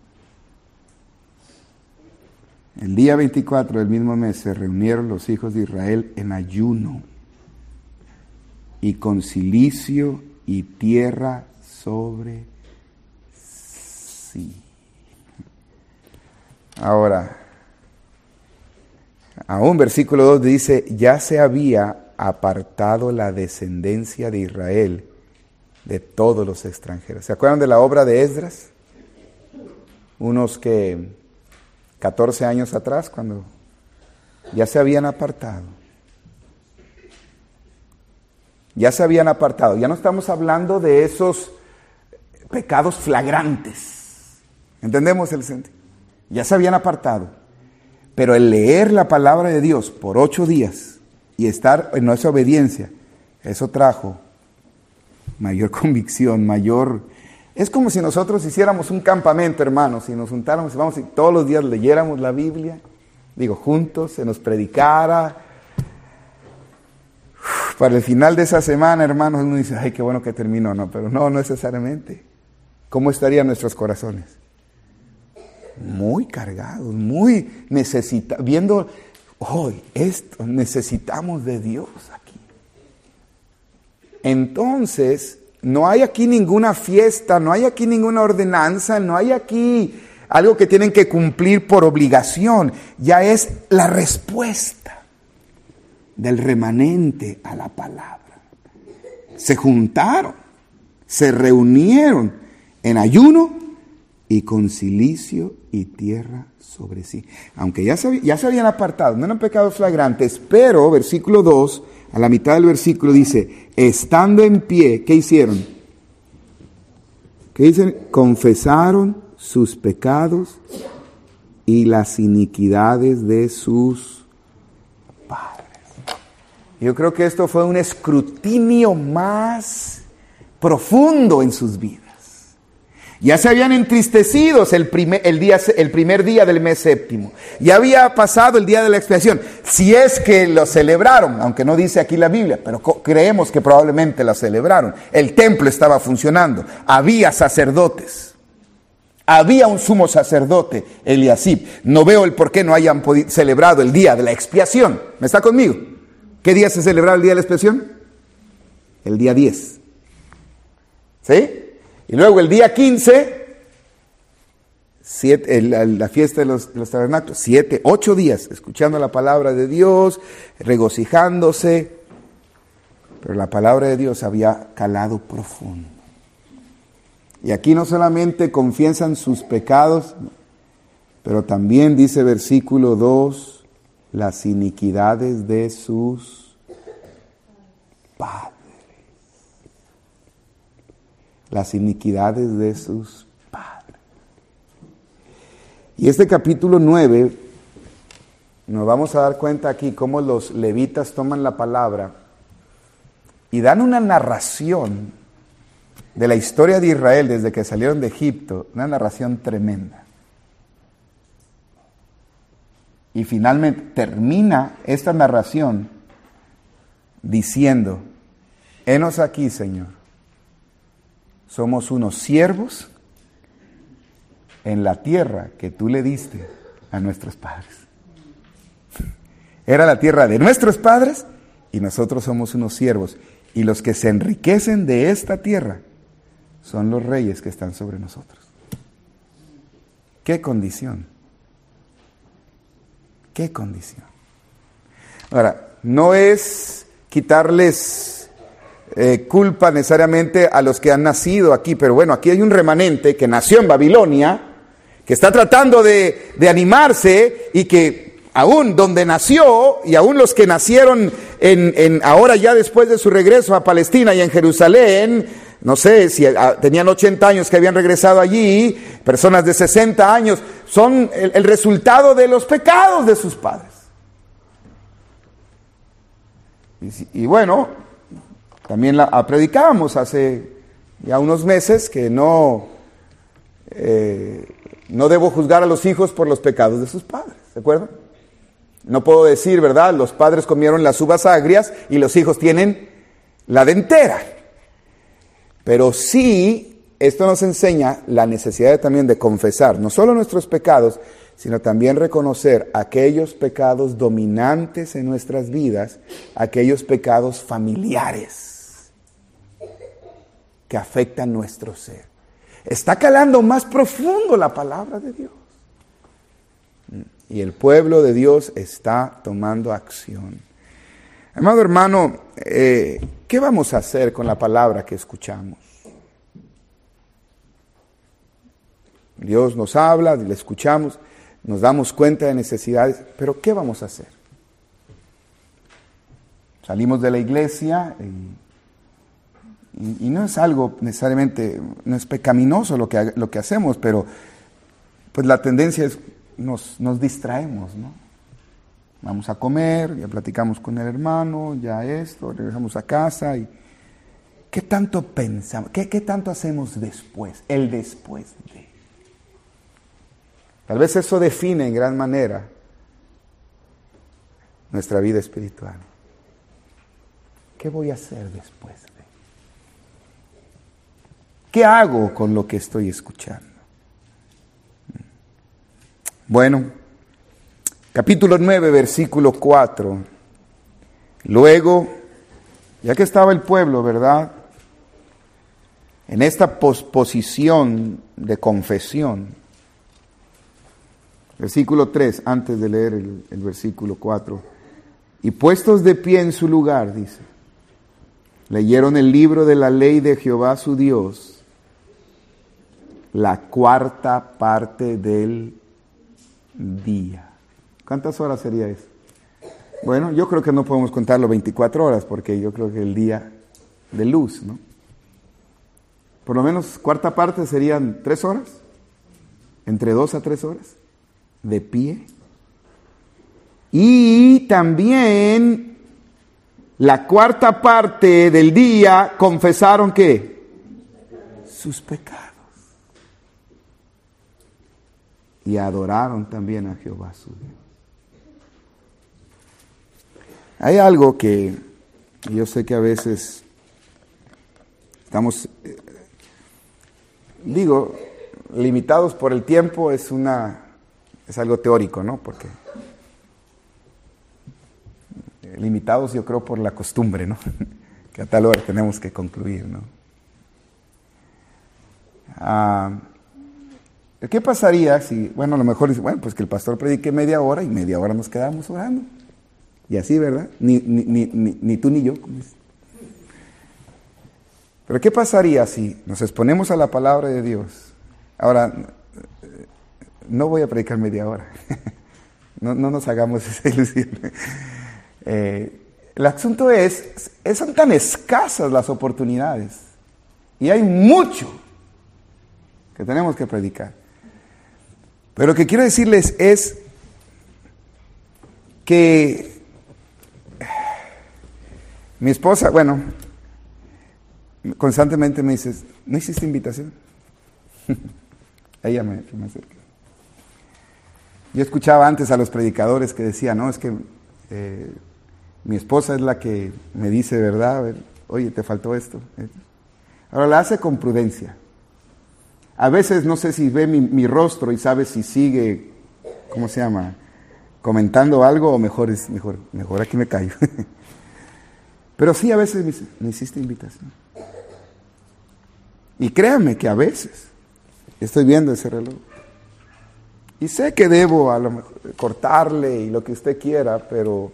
El día veinticuatro del mismo mes se reunieron los hijos de Israel en ayuno y con cilicio y tierra sobre sí. Ahora, aún versículo dos dice, ya se había apartado la descendencia de Israel de todos los extranjeros. ¿Se acuerdan de la obra de Esdras? Unos que catorce años atrás, cuando ya se habían apartado. Ya se habían apartado. Ya no estamos hablando de esos pecados flagrantes. ¿Entendemos el sentido? Ya se habían apartado. Pero el leer la palabra de Dios por ocho días y estar en esa obediencia, eso trajo mayor convicción, mayor... Es como si nosotros hiciéramos un campamento, hermanos, y nos juntáramos y vamos y todos los días leyéramos la Biblia, digo, juntos, se nos predicara. Uf, para el final de esa semana, hermanos, uno dice, ay, qué bueno que terminó, no, pero no, no necesariamente. ¿Cómo estarían nuestros corazones? Muy cargados, muy necesitados, viendo, hoy, esto, necesitamos de Dios aquí. Entonces, no hay aquí ninguna fiesta, no hay aquí ninguna ordenanza, no hay aquí algo que tienen que cumplir por obligación. Ya es la respuesta del remanente a la palabra. Se juntaron, se reunieron en ayuno y con cilicio y tierra sobre sí. Aunque ya se, ya se habían apartado, no eran pecados flagrantes, pero versículo dos, a la mitad del versículo dice, estando en pie, ¿qué hicieron? ¿Qué dicen? Confesaron sus pecados y las iniquidades de sus padres. Yo creo que esto fue un escrutinio más profundo en sus vidas. Ya se habían entristecido el primer, el, día, el primer día del mes séptimo. Ya había pasado el día de la expiación. Si es que lo celebraron, aunque no dice aquí la Biblia, pero creemos que probablemente la celebraron. El templo estaba funcionando. Había sacerdotes. Había un sumo sacerdote, Eliasib. No veo el por qué no hayan podido, celebrado el día de la expiación. ¿Me está conmigo? ¿Qué día se celebraba el día de la expiación? El día diez. ¿Sí? Y luego el día quince, siete, el, la fiesta de los, de los tabernáculos, siete, ocho días, escuchando la palabra de Dios, regocijándose. Pero la palabra de Dios había calado profundo. Y aquí no solamente confiesan sus pecados, pero también dice versículo dos, las iniquidades de sus padres. las iniquidades de sus padres. Y este capítulo nueve, nos vamos a dar cuenta aquí cómo los levitas toman la palabra y dan una narración de la historia de Israel desde que salieron de Egipto, una narración tremenda. Y finalmente termina esta narración diciendo: henos aquí, Señor, somos unos siervos en la tierra que tú le diste a nuestros padres. Era la tierra de nuestros padres y nosotros somos unos siervos. Y los que se enriquecen de esta tierra son los reyes que están sobre nosotros. ¿Qué condición? ¿Qué condición? Ahora, no es quitarles eh, culpa necesariamente a los que han nacido aquí, pero bueno, aquí hay un remanente que nació en Babilonia, que está tratando de, de animarse y que aún donde nació y aún los que nacieron en, en ahora ya después de su regreso a Palestina y en Jerusalén, no sé si tenían ochenta años que habían regresado allí, personas de sesenta años, son el, el resultado de los pecados de sus padres. Y, y bueno, también la predicábamos hace ya unos meses que no, eh, no debo juzgar a los hijos por los pecados de sus padres, ¿de acuerdo? No puedo decir, ¿verdad? Los padres comieron las uvas agrias y los hijos tienen la dentera. Pero sí, esto nos enseña la necesidad de, también de confesar no solo nuestros pecados, sino también reconocer aquellos pecados dominantes en nuestras vidas, aquellos pecados familiares que afectan nuestro ser. Está calando más profundo la palabra de Dios. Y el pueblo de Dios está tomando acción. Amado hermano, eh, ¿qué vamos a hacer con la palabra que escuchamos? Dios nos habla, le escuchamos, nos damos cuenta de necesidades, pero ¿qué vamos a hacer? Salimos de la iglesia y, y, y no es algo necesariamente, no es pecaminoso lo que, lo que hacemos, pero pues la tendencia es Nos, nos distraemos, ¿no? Vamos a comer, ya platicamos con el hermano, ya esto, regresamos a casa y ¿qué tanto pensamos? ¿Qué, qué tanto hacemos después? El después de. Tal vez eso define en gran manera nuestra vida espiritual. ¿Qué voy a hacer después de? ¿Qué hago con lo que estoy escuchando? Bueno, capítulo nueve, versículo cuatro. Luego, ya que estaba el pueblo, ¿verdad?, en esta posposición de confesión. Versículo tres, antes de leer el, el versículo cuatro. Y puestos de pie en su lugar, dice, leyeron el libro de la ley de Jehová su Dios, la cuarta parte del día. ¿Cuántas horas sería eso? Bueno, yo creo que no podemos contarlo veinticuatro horas, porque yo creo que el día de luz, ¿no? Por lo menos cuarta parte serían tres horas, entre dos a tres horas, de pie. Y también la cuarta parte del día confesaron ¿qué? Sus pecados. Y adoraron también a Jehová su Dios. Hay algo que yo sé que a veces estamos, eh, digo, limitados por el tiempo, es una, es algo teórico, ¿no? Porque eh, limitados yo creo por la costumbre, ¿no? Que a tal hora tenemos que concluir, ¿no? Ah, ¿qué pasaría si, bueno, a lo mejor dice, bueno, pues que el pastor predique media hora y media hora nos quedamos orando? Y así, ¿verdad? Ni, ni, ni, ni, ni tú ni yo. Pero ¿qué pasaría si nos exponemos a la palabra de Dios? Ahora, no voy a predicar media hora. No, no nos hagamos esa ilusión. Eh, el asunto es, son tan escasas las oportunidades Y hay mucho que tenemos que predicar. Pero lo que quiero decirles es que mi esposa, bueno, constantemente me dice, ¿no hiciste invitación? Ella me, me acerca. Yo escuchaba antes a los predicadores que decían, no, es que eh, mi esposa es la que me dice, ¿verdad? Oye, te faltó esto. Ahora la hace con prudencia. A veces no sé si ve mi, mi rostro y sabe si sigue, ¿cómo se llama? Comentando algo o mejor es mejor, mejor aquí me callo. Pero sí, a veces me dice, ¿me hiciste invitación? Y créanme que a veces estoy viendo ese reloj. Y sé que debo a lo mejor cortarle y lo que usted quiera, pero,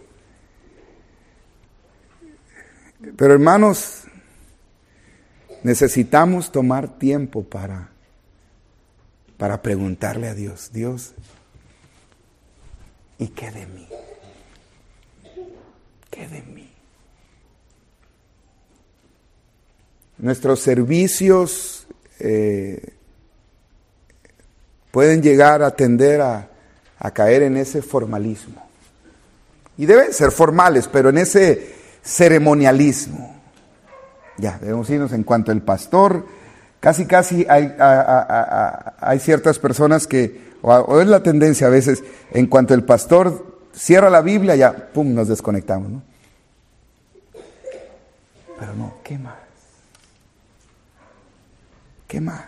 pero hermanos, necesitamos tomar tiempo para, para preguntarle a Dios, Dios, ¿y qué de mí? ¿Qué de mí? Nuestros servicios eh, pueden llegar a tender a, a caer en ese formalismo. Y deben ser formales, pero en ese ceremonialismo. Ya, debemos irnos en cuanto al pastor. Casi, casi hay, a, a, a, hay ciertas personas que, o, o es la tendencia a veces, en cuanto el pastor cierra la Biblia, ya, pum, nos desconectamos, ¿no? Pero no, ¿qué más? ¿Qué más?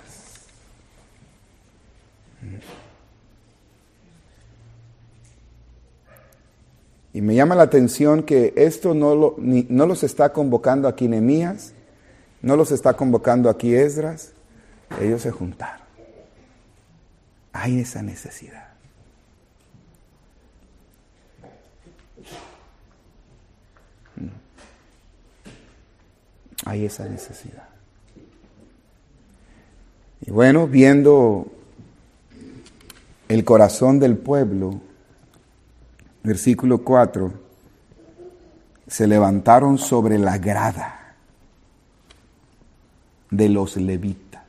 Y me llama la atención que esto no, lo, ni, no los está convocando aquí Nehemías, no los está convocando aquí Esdras, ellos se juntaron. Hay esa necesidad. Hay esa necesidad. Y bueno, viendo el corazón del pueblo, versículo cuatro, se levantaron sobre la grada de los levitas.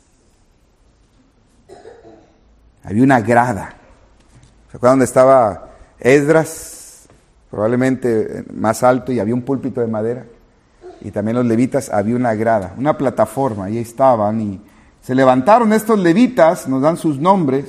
Había una grada. ¿Se acuerdan donde estaba Esdras? Probablemente más alto, y había un púlpito de madera. Y también los levitas, había una grada, una plataforma, y ahí estaban, y se levantaron estos levitas, nos dan sus nombres: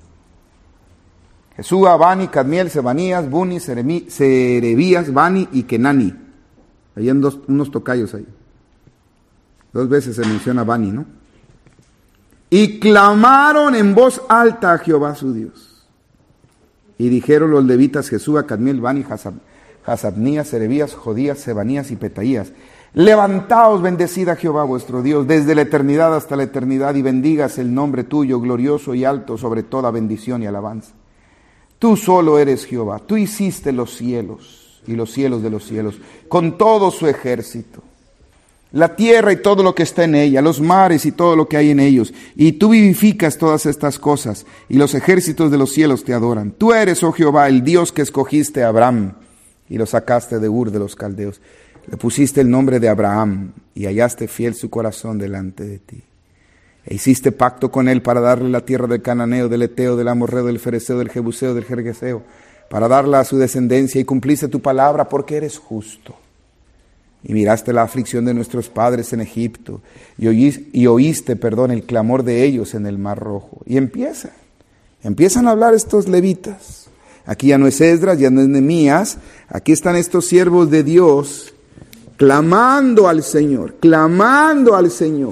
Jesúa, Bani, Cadmiel, Sebanías, Buni, Seremi, Serebías, Bani y Kenani. Hay dos, unos tocayos ahí. Dos veces se menciona Bani, ¿no? Y clamaron en voz alta a Jehová su Dios. Y dijeron los levitas Jesúa, Cadmiel, Bani, Hasabnías, Serebías, Jodías, Sebanías y Petaías: levantaos, bendecid a Jehová vuestro Dios desde la eternidad hasta la eternidad, y bendigas el nombre tuyo, glorioso y alto sobre toda bendición y alabanza. Tú solo eres Jehová, tú hiciste los cielos y los cielos de los cielos, con todo su ejército, la tierra y todo lo que está en ella, los mares y todo lo que hay en ellos, y tú vivificas todas estas cosas, y los ejércitos de los cielos te adoran. Tú eres, oh Jehová, el Dios que escogiste a Abraham y lo sacaste de Ur de los caldeos. Le pusiste el nombre de Abraham y hallaste fiel su corazón delante de ti. E hiciste pacto con él para darle la tierra del cananeo, del eteo, del amorreo, del fereceo, del jebuseo, del jergueseo, para darla a su descendencia, y cumpliste tu palabra porque eres justo. Y miraste la aflicción de nuestros padres en Egipto, y oíste, y oíste, perdón, el clamor de ellos en el Mar Rojo. Y empieza, empiezan a hablar estos levitas. Aquí ya no es Esdras, ya no es Nehemías, aquí están estos siervos de Dios clamando al Señor, clamando al Señor.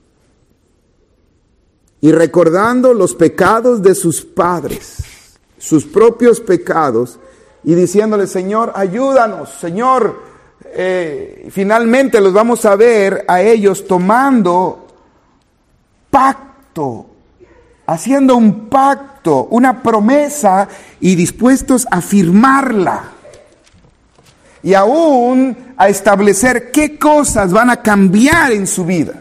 Y recordando los pecados de sus padres, sus propios pecados, y diciéndole: Señor, ayúdanos, Señor. Eh, finalmente los vamos a ver a ellos tomando pacto, haciendo un pacto, una promesa, y dispuestos a firmarla. Y aún a establecer qué cosas van a cambiar en su vida.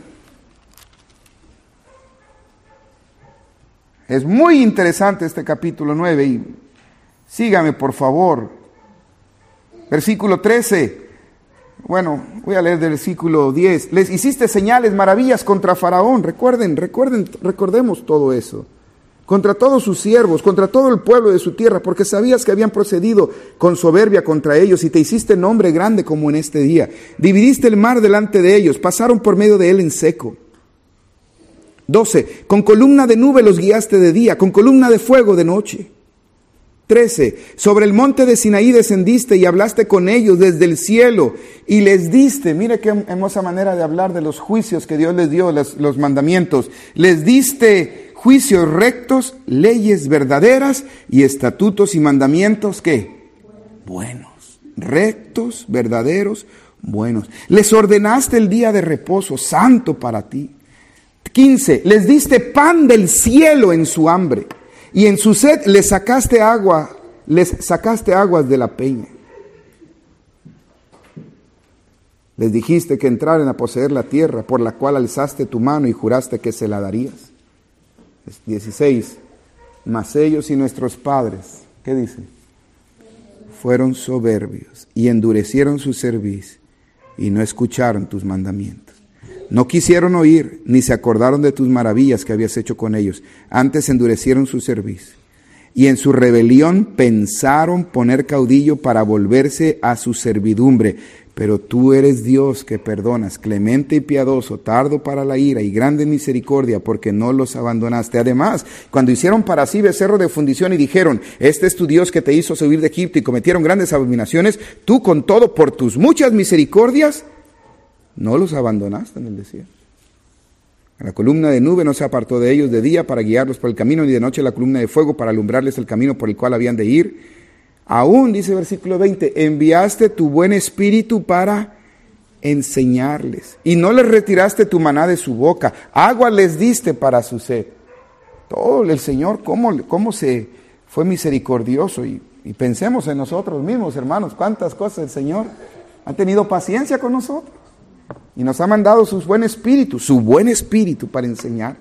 Es muy interesante este capítulo nueve, y sígame por favor. Versículo trece. Bueno, voy a leer del versículo diez. Les hiciste señales, maravillas contra Faraón. Recuerden, recuerden, recordemos todo eso. Contra todos sus siervos, contra todo el pueblo de su tierra, porque sabías que habían procedido con soberbia contra ellos y te hiciste nombre grande como en este día. Dividiste el mar delante de ellos, pasaron por medio de él en seco. doce. Con columna de nube los guiaste de día, con columna de fuego de noche. trece. Sobre el monte de Sinaí descendiste y hablaste con ellos desde el cielo y les diste, mire qué hermosa manera de hablar de los juicios que Dios les dio, los, los mandamientos. Les diste juicios rectos, leyes verdaderas y estatutos y mandamientos, ¿qué? Buenos, rectos, verdaderos, buenos. Les ordenaste el día de reposo, santo para ti. quince. Les diste pan del cielo en su hambre. Y en su sed les sacaste agua, les sacaste aguas de la peña. Les dijiste que entraran a poseer la tierra, por la cual alzaste tu mano y juraste que se la darías. dieciséis. Mas ellos y nuestros padres, ¿qué dice? Fueron soberbios y endurecieron su cerviz y no escucharon tus mandamientos. No quisieron oír, ni se acordaron de tus maravillas que habías hecho con ellos. Antes endurecieron su cerviz. Y en su rebelión pensaron poner caudillo para volverse a su servidumbre. Pero tú eres Dios que perdonas, clemente y piadoso, tardo para la ira y grande en misericordia, porque no los abandonaste. Además, cuando hicieron para sí becerro de fundición y dijeron, este es tu Dios que te hizo subir de Egipto, y cometieron grandes abominaciones, tú con todo por tus muchas misericordias, no los abandonaste en el desierto. La columna de nube no se apartó de ellos de día para guiarlos por el camino, ni de noche la columna de fuego para alumbrarles el camino por el cual habían de ir. Aún, dice el versículo veinte, enviaste tu buen espíritu para enseñarles, y no les retiraste tu maná de su boca. Agua les diste para su sed. Todo el Señor, cómo, cómo se fue misericordioso. Y, y pensemos en nosotros mismos, hermanos, cuántas cosas el Señor ha tenido paciencia con nosotros. Y nos ha mandado su buen espíritu, su buen espíritu para enseñar.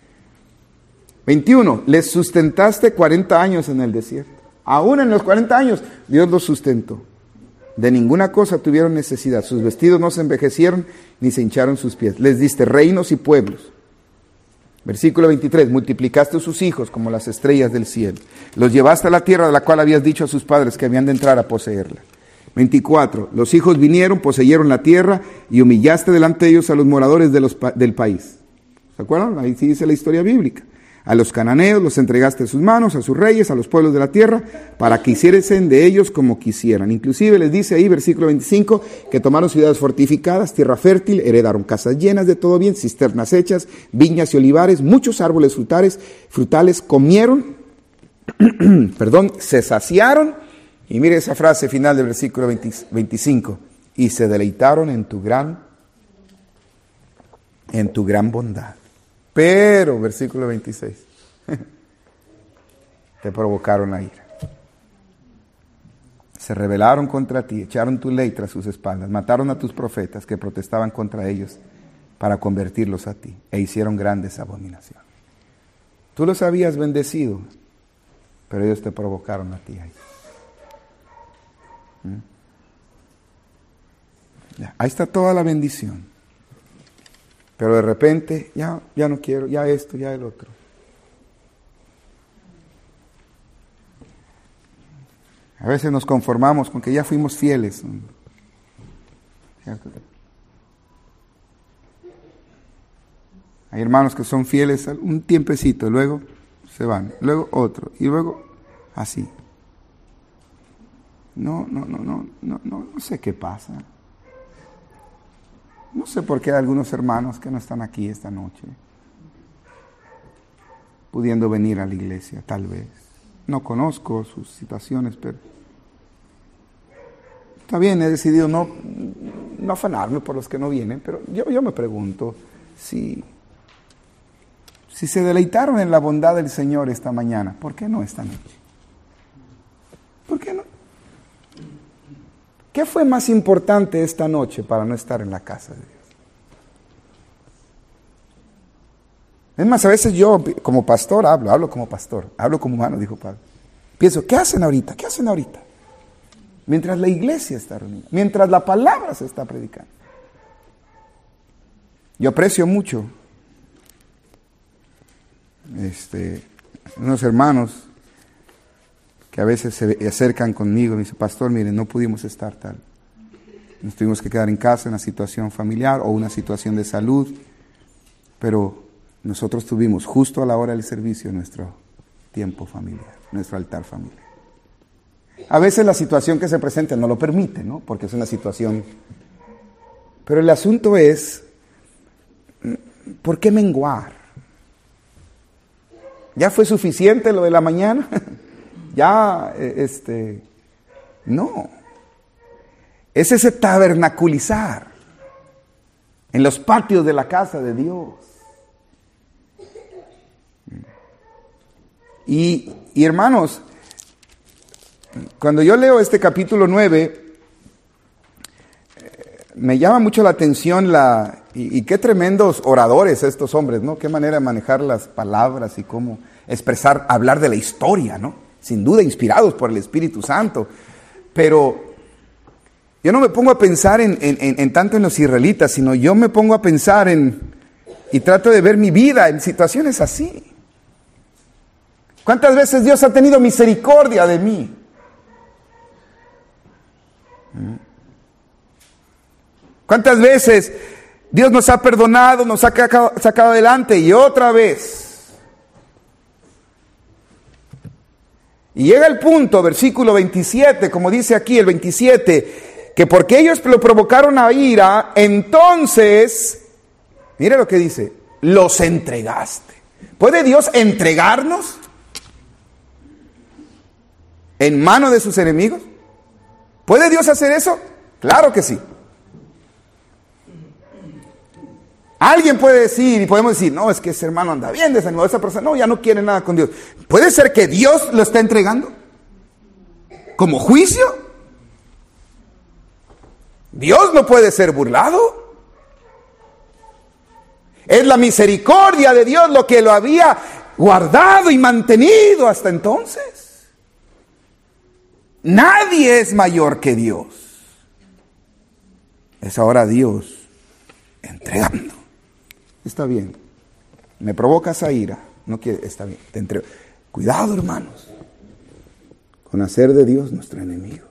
veintiuno. Les sustentaste cuarenta años en el desierto. Aún en los cuarenta años, Dios los sustentó. De ninguna cosa tuvieron necesidad. Sus vestidos no se envejecieron, ni se hincharon sus pies. Les diste reinos y pueblos. Versículo veintitrés. Multiplicaste sus hijos como las estrellas del cielo. Los llevaste a la tierra de la cual habías dicho a sus padres que habían de entrar a poseerla. veinticuatro. Los hijos vinieron, poseyeron la tierra y humillaste delante de ellos a los moradores de los, del país. ¿Se acuerdan? Ahí sí dice la historia bíblica. A los cananeos los entregaste en sus manos, a sus reyes, a los pueblos de la tierra, para que hiciesen de ellos como quisieran. Inclusive les dice ahí, versículo veinticinco, que tomaron ciudades fortificadas, tierra fértil, heredaron casas llenas de todo bien, cisternas hechas, viñas y olivares, muchos árboles frutales, frutales comieron, perdón, se saciaron. Y mire esa frase final del versículo veinticinco. Y se deleitaron en tu gran, en tu gran bondad. Pero, versículo veintiséis, te provocaron la ira. Se rebelaron contra ti, echaron tu ley tras sus espaldas, mataron a tus profetas que protestaban contra ellos para convertirlos a ti, e hicieron grandes abominaciones. Tú los habías bendecido, pero ellos te provocaron a ti ahí. Ya, ahí está toda la bendición. Pero de repente, ya, ya no quiero, ya esto, ya el otro. A veces nos conformamos con que ya fuimos fieles. Hay hermanos que son fieles un tiempecito, luego se van, luego otro, y luego así. No, no, no, no, no, no, no sé qué pasa. No sé por qué hay algunos hermanos que no están aquí esta noche, pudiendo venir a la iglesia, tal vez. No conozco sus situaciones, pero está bien, he decidido no, no afanarme por los que no vienen, pero yo, yo me pregunto si, si se deleitaron en la bondad del Señor esta mañana, ¿por qué no esta noche? ¿Por qué no? ¿Qué fue más importante esta noche para no estar en la casa de Dios? Es más, a veces yo como pastor hablo, hablo como pastor, hablo como humano, dijo Pablo. Pienso, ¿qué hacen ahorita? ¿Qué hacen ahorita? mientras la iglesia está reunida, mientras la palabra se está predicando. Yo aprecio mucho este, unos hermanos que a veces se acercan conmigo y me dicen, pastor, miren, no pudimos estar tal. Nos tuvimos que quedar en casa en una situación familiar o una situación de salud, pero nosotros tuvimos justo a la hora del servicio nuestro tiempo familiar, nuestro altar familiar. A veces la situación que se presenta no lo permite, ¿no? Porque es una situación... Pero el asunto es, ¿por qué menguar? ¿Ya fue suficiente lo de la mañana? Ya, este... No. Es ese tabernaculizar en los patios de la casa de Dios. Y, y hermanos, cuando yo leo este capítulo nueve, eh, me llama mucho la atención la... Y, y qué tremendos oradores estos hombres, ¿no? Qué manera de manejar las palabras y cómo expresar, hablar de la historia, ¿no? Sin duda inspirados por el Espíritu Santo. Pero yo no me pongo a pensar en, en, en, en tanto en los israelitas, sino yo me pongo a pensar en... Y trato de ver mi vida en situaciones así. ¿Cuántas veces Dios ha tenido misericordia de mí? ¿Cuántas veces Dios nos ha perdonado, nos ha sacado, sacado adelante y otra vez? Y llega el punto, versículo veintisiete, como dice aquí el veintisiete, que porque ellos lo provocaron a ira, entonces, mire lo que dice, los entregaste. ¿Puede Dios entregarnos en mano de sus enemigos? ¿Puede Dios hacer eso? Claro que sí. Alguien puede decir, y podemos decir, no, es que ese hermano anda bien desanimado, esa persona, no, ya no quiere nada con Dios. ¿Puede ser que Dios lo está entregando? ¿Como juicio? Dios no puede ser burlado. Es la misericordia de Dios lo que lo había guardado y mantenido hasta entonces. Nadie es mayor que Dios. Es ahora Dios entregando. Está bien. Me provocas a ira. No quiere, está bien. Te entrego. Cuidado, hermanos, con hacer de Dios nuestro enemigo.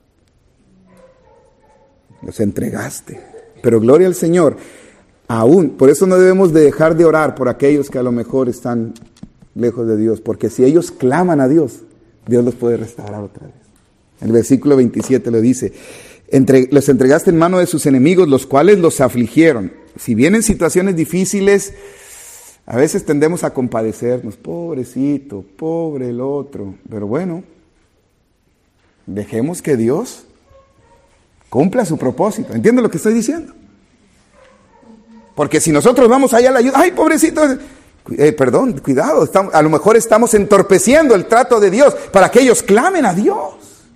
Los entregaste. Pero gloria al Señor. Aún, por eso no debemos de dejar de orar por aquellos que a lo mejor están lejos de Dios. Porque si ellos claman a Dios, Dios los puede restaurar otra vez. El versículo veintisiete lo dice. Entre, los entregaste en mano de sus enemigos, los cuales los afligieron. Si vienen situaciones difíciles, a veces tendemos a compadecernos. Pobrecito, pobre el otro. Pero bueno, dejemos que Dios cumpla su propósito. ¿Entienden lo que estoy diciendo? Porque si nosotros vamos allá a la ayuda, ¡ay, pobrecito! Eh, perdón, cuidado, estamos, a lo mejor estamos entorpeciendo el trato de Dios para que ellos clamen a Dios.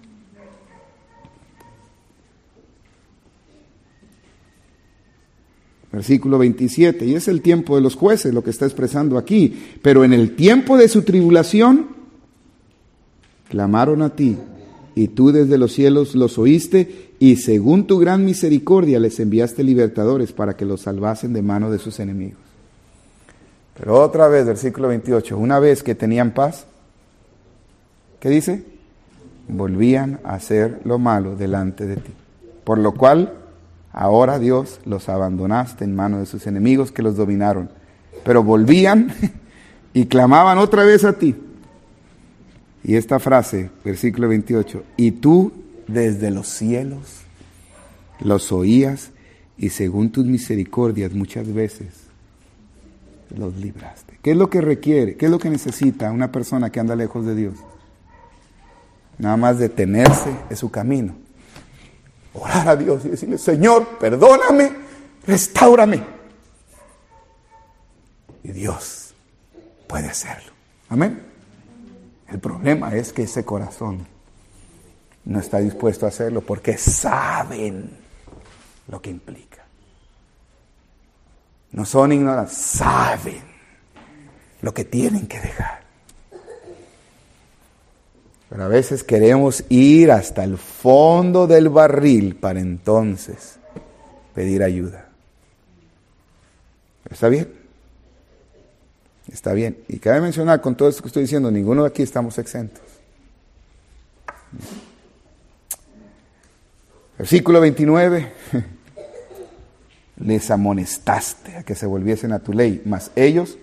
Versículo veintisiete, y es el tiempo de los jueces lo que está expresando aquí. Pero en el tiempo de su tribulación, clamaron a ti, y tú desde los cielos los oíste, y según tu gran misericordia les enviaste libertadores para que los salvasen de mano de sus enemigos. Pero otra vez, versículo veintiocho, una vez que tenían paz, ¿qué dice? Volvían a hacer lo malo delante de ti. Por lo cual, ahora Dios los abandonaste en mano de sus enemigos que los dominaron. Pero volvían y clamaban otra vez a ti. Y esta frase, versículo veintiocho, y tú desde los cielos los oías y según tus misericordias muchas veces los libraste. ¿Qué es lo que requiere? ¿Qué es lo que necesita una persona que anda lejos de Dios? Nada más detenerse en su camino. Orar a Dios y decirle, Señor, perdóname, restáurame. Y Dios puede hacerlo. Amén. El problema es que ese corazón no está dispuesto a hacerlo porque saben lo que implica. No son ignorantes, saben lo que tienen que dejar. Pero a veces queremos ir hasta el fondo del barril para entonces pedir ayuda. ¿Está bien? Está bien. Y cabe mencionar, con todo esto que estoy diciendo, ninguno de aquí estamos exentos. Versículo veintinueve. Les amonestaste a que se volviesen a tu ley, mas ellos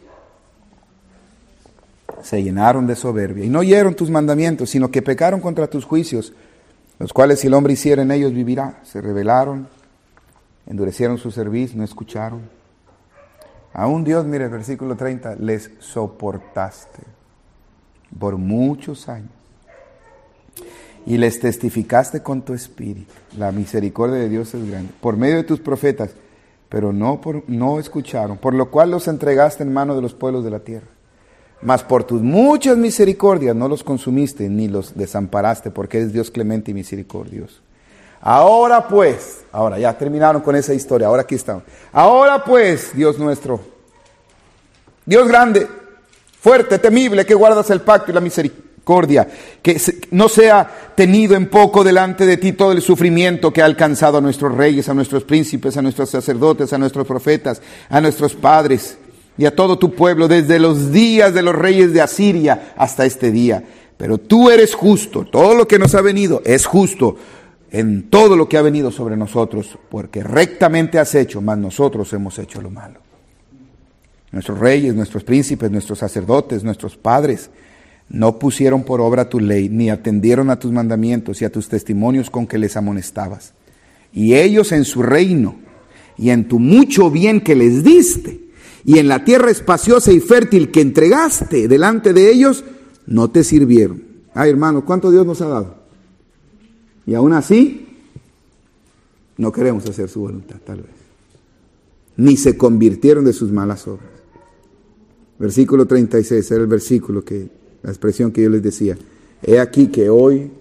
se llenaron de soberbia y no oyeron tus mandamientos, sino que pecaron contra tus juicios, los cuales si el hombre hiciera en ellos vivirá. Se rebelaron, endurecieron su cerviz, no escucharon. Aún Dios, mire el versículo treinta, les soportaste por muchos años y les testificaste con tu espíritu. La misericordia de Dios es grande, por medio de tus profetas, pero no, por, no escucharon, por lo cual los entregaste en mano de los pueblos de la tierra. Mas por tus muchas misericordias no los consumiste ni los desamparaste, porque eres Dios clemente y misericordioso. Ahora pues, ahora ya terminaron con esa historia, ahora aquí estamos. Ahora pues, Dios nuestro, Dios grande, fuerte, temible, que guardas el pacto y la misericordia, que no sea tenido en poco delante de ti todo el sufrimiento que ha alcanzado a nuestros reyes, a nuestros príncipes, a nuestros sacerdotes, a nuestros profetas, a nuestros padres y a todo tu pueblo, desde los días de los reyes de Asiria hasta este día. Pero tú eres justo, todo lo que nos ha venido es justo en todo lo que ha venido sobre nosotros, porque rectamente has hecho, mas nosotros hemos hecho lo malo. Nuestros reyes, nuestros príncipes, nuestros sacerdotes, nuestros padres, no pusieron por obra tu ley, ni atendieron a tus mandamientos y a tus testimonios con que les amonestabas. Y ellos en su reino, y en tu mucho bien que les diste, y en la tierra espaciosa y fértil que entregaste delante de ellos, no te sirvieron. Ay, hermano, ¿cuánto Dios nos ha dado? Y aún así, no queremos hacer su voluntad, tal vez. Ni se convirtieron de sus malas obras. Versículo treinta y seis, era el versículo que, la expresión que yo les decía. He aquí que hoy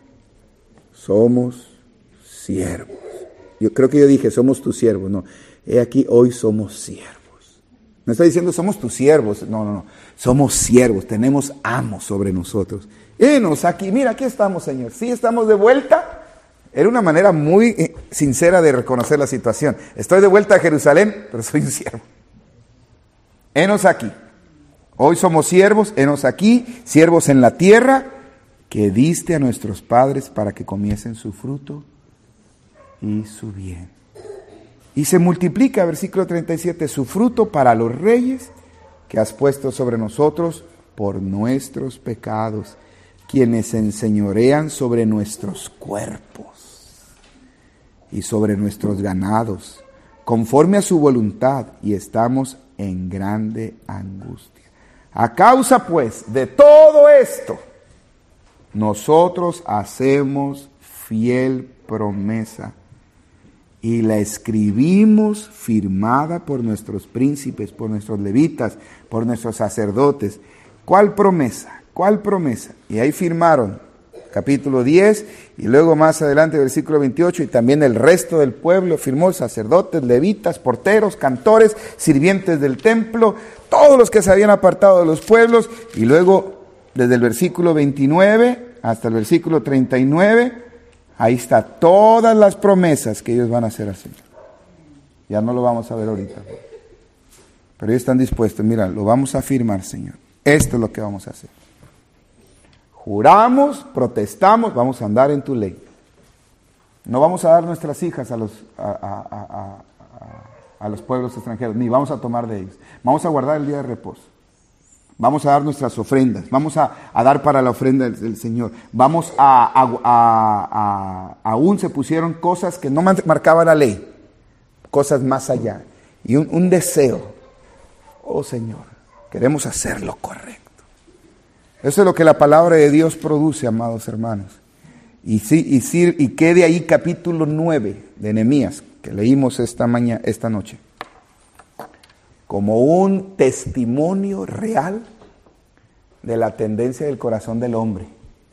somos siervos. Yo creo que yo dije, somos tus siervos. No, he aquí hoy somos siervos. No está diciendo somos tus siervos, no, no, no, somos siervos, tenemos amos sobre nosotros. Enos aquí, mira, aquí estamos, Señor, sí, estamos de vuelta. Era una manera muy sincera de reconocer la situación. Estoy de vuelta a Jerusalén, pero soy un siervo. Enos aquí, hoy somos siervos, enos aquí, siervos en la tierra, que diste a nuestros padres para que comiesen su fruto y su bien. Y se multiplica, versículo treinta y siete, su fruto para los reyes que has puesto sobre nosotros por nuestros pecados, quienes se enseñorean sobre nuestros cuerpos y sobre nuestros ganados, conforme a su voluntad, y estamos en grande angustia. A causa, pues, de todo esto, nosotros hacemos fiel promesa, y la escribimos firmada por nuestros príncipes, por nuestros levitas, por nuestros sacerdotes. ¿Cuál promesa? ¿Cuál promesa? Y ahí firmaron, capítulo diez, y luego más adelante, versículo veintiocho, y también el resto del pueblo firmó, sacerdotes, levitas, porteros, cantores, sirvientes del templo, todos los que se habían apartado de los pueblos, y luego desde el versículo veintinueve hasta el versículo treinta y nueve, ahí está todas las promesas que ellos van a hacer al Señor. Ya no lo vamos a ver ahorita, pero ellos están dispuestos. Mira, lo vamos a firmar, Señor. Esto es lo que vamos a hacer. Juramos, protestamos, vamos a andar en tu ley. No vamos a dar nuestras hijas a los, a, a, a, a, a los pueblos extranjeros, ni vamos a tomar de ellos. Vamos a guardar el día de reposo. Vamos a dar nuestras ofrendas, vamos a, a dar para la ofrenda del, del Señor. Vamos a, a, a, a, aún se pusieron cosas que no marcaba la ley, cosas más allá. Y un, un deseo, oh Señor, queremos hacer lo correcto. Eso es lo que la palabra de Dios produce, amados hermanos. Y, sí, y, sí, y quede ahí capítulo nueve de Nehemías, que leímos esta mañana, esta noche, como un testimonio real de la tendencia del corazón del hombre,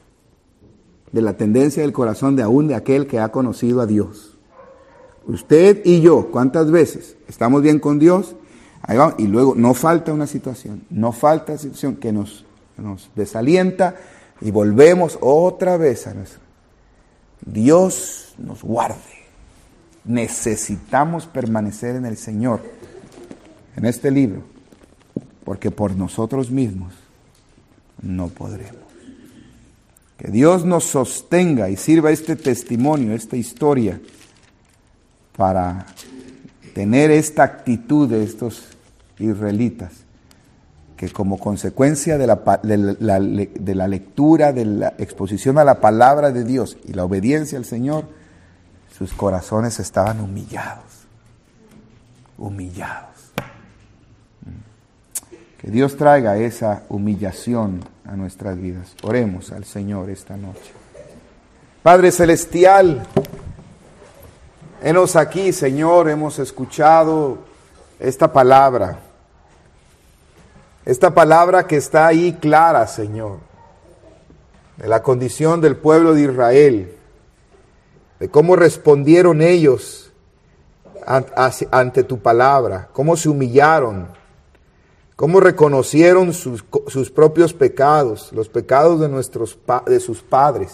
de la tendencia del corazón de aún de aquel que ha conocido a Dios. Usted y yo, ¿cuántas veces estamos bien con Dios? Ahí vamos, y luego no falta una situación, no falta situación que nos, nos desalienta, Y volvemos otra vez a nuestro. Dios nos guarde. Necesitamos permanecer en el Señor, en este libro, porque por nosotros mismos no podremos. Que Dios nos sostenga y sirva este testimonio, esta historia, para tener esta actitud de estos israelitas, que como consecuencia de la, de, la, de la lectura, de la exposición a la palabra de Dios y la obediencia al Señor, sus corazones estaban humillados, humillados. Que Dios traiga esa humillación a nuestras vidas. Oremos al Señor esta noche. Padre Celestial, henos aquí, Señor, hemos escuchado esta palabra. Esta palabra que está ahí clara, Señor, de la condición del pueblo de Israel, de cómo respondieron ellos ante tu palabra, cómo se humillaron, cómo reconocieron sus, sus propios pecados, los pecados de, nuestros, de sus padres.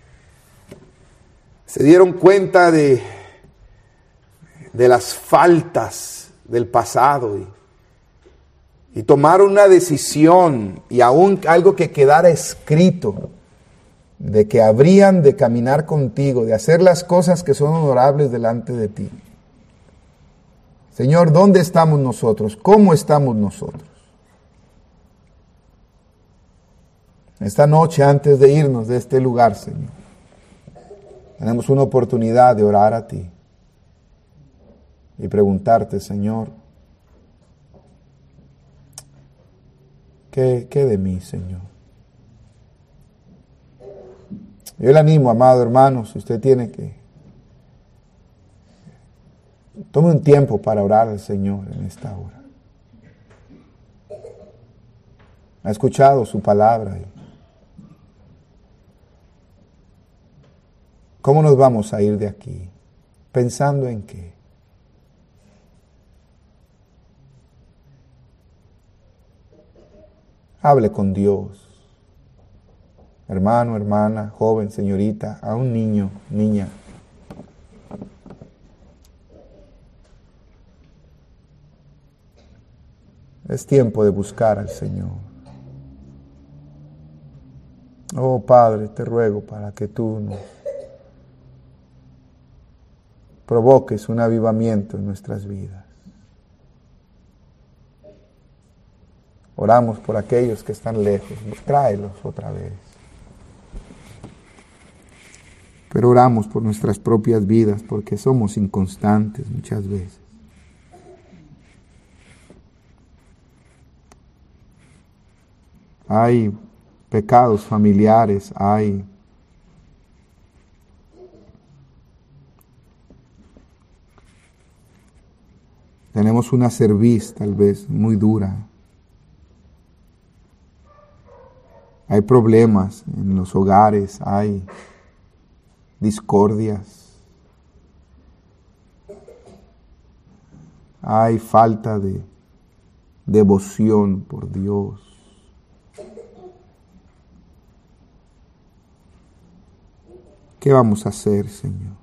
Se dieron cuenta de, de las faltas del pasado y Y tomaron una decisión y aún algo que quedara escrito de que habrían de caminar contigo, de hacer las cosas que son honorables delante de ti. Señor, ¿dónde estamos nosotros? ¿Cómo estamos nosotros? Esta noche, antes de irnos de este lugar, Señor, tenemos una oportunidad de orar a ti y preguntarte, Señor, ¿Qué, ¿Qué de mí, Señor? Yo le animo, amado hermano, si usted tiene que... Tome un tiempo para orar al Señor en esta hora. Ha escuchado su palabra. ¿Cómo nos vamos a ir de aquí? ¿Pensando en qué? Hable con Dios. Hermano, hermana, joven, señorita, a un niño, niña. Es tiempo de buscar al Señor. Oh Padre, te ruego para que tú nos provoques un avivamiento en nuestras vidas. Oramos por aquellos que están lejos, tráelos otra vez. Pero oramos por nuestras propias vidas porque somos inconstantes muchas veces. Hay pecados familiares, hay tenemos una cerviz tal vez muy dura. Hay problemas en los hogares, hay discordias, hay falta de devoción por Dios. ¿Qué vamos a hacer, Señor?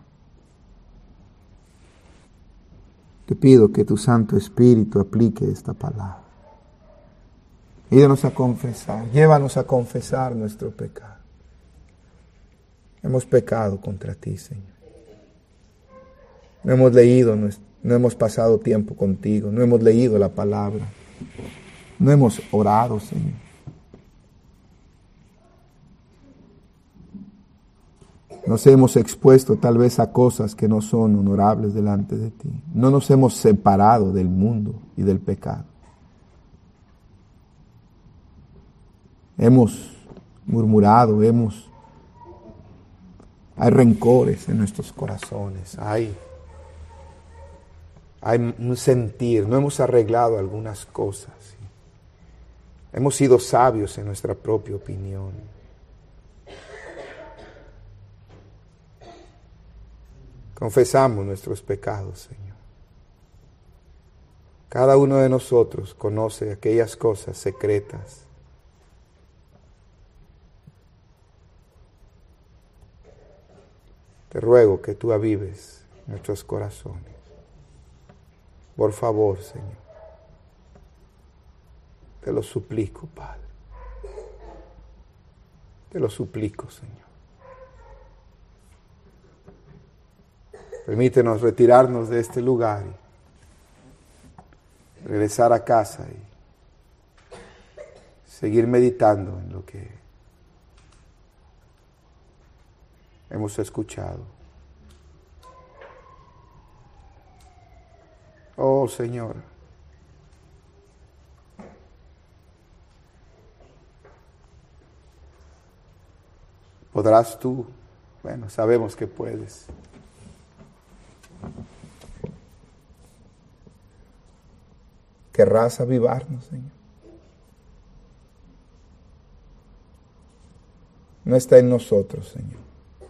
Te pido que tu Santo Espíritu aplique esta palabra. Ayúdanos a confesar, llévanos a confesar nuestro pecado. Hemos pecado contra ti, Señor. No hemos leído, no hemos pasado tiempo contigo, no hemos leído la palabra, no hemos orado, Señor. Nos hemos expuesto tal vez a cosas que no son honorables delante de ti. No nos hemos separado del mundo y del pecado. Hemos murmurado, hemos... Hay rencores en nuestros corazones, hay, hay un sentir, no hemos arreglado algunas cosas. Hemos sido sabios en nuestra propia opinión. Confesamos nuestros pecados, Señor. Cada uno de nosotros conoce aquellas cosas secretas Te ruego que tú avives nuestros corazones. Por favor, Señor. Te lo suplico, Padre. Te lo suplico, Señor. Permítenos retirarnos de este lugar y regresar a casa y seguir meditando en lo que hemos escuchado. Oh, Señor, ¿podrás tú? Bueno, sabemos que puedes. ¿Querrás avivarnos, Señor? No está en nosotros, Señor.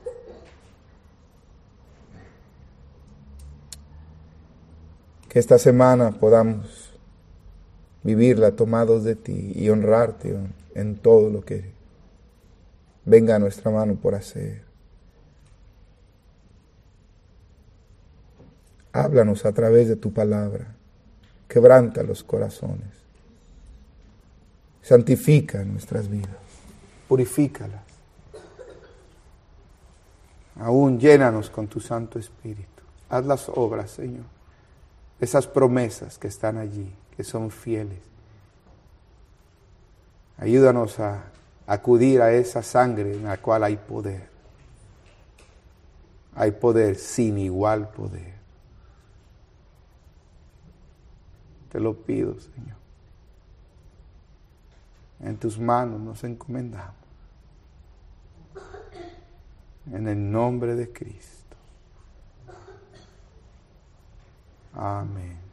Que esta semana podamos vivirla tomados de ti y honrarte en todo lo que venga a nuestra mano por hacer. Háblanos a través de tu palabra. Quebranta los corazones. Santifica nuestras vidas. Purifícalas. Aún llénanos con tu Santo Espíritu. Haz las obras, Señor. Esas promesas que están allí, que son fieles. Ayúdanos a acudir a esa sangre en la cual hay poder. Hay poder sin igual poder. Te lo pido, Señor. En tus manos nos encomendamos. En el nombre de Cristo. Amén.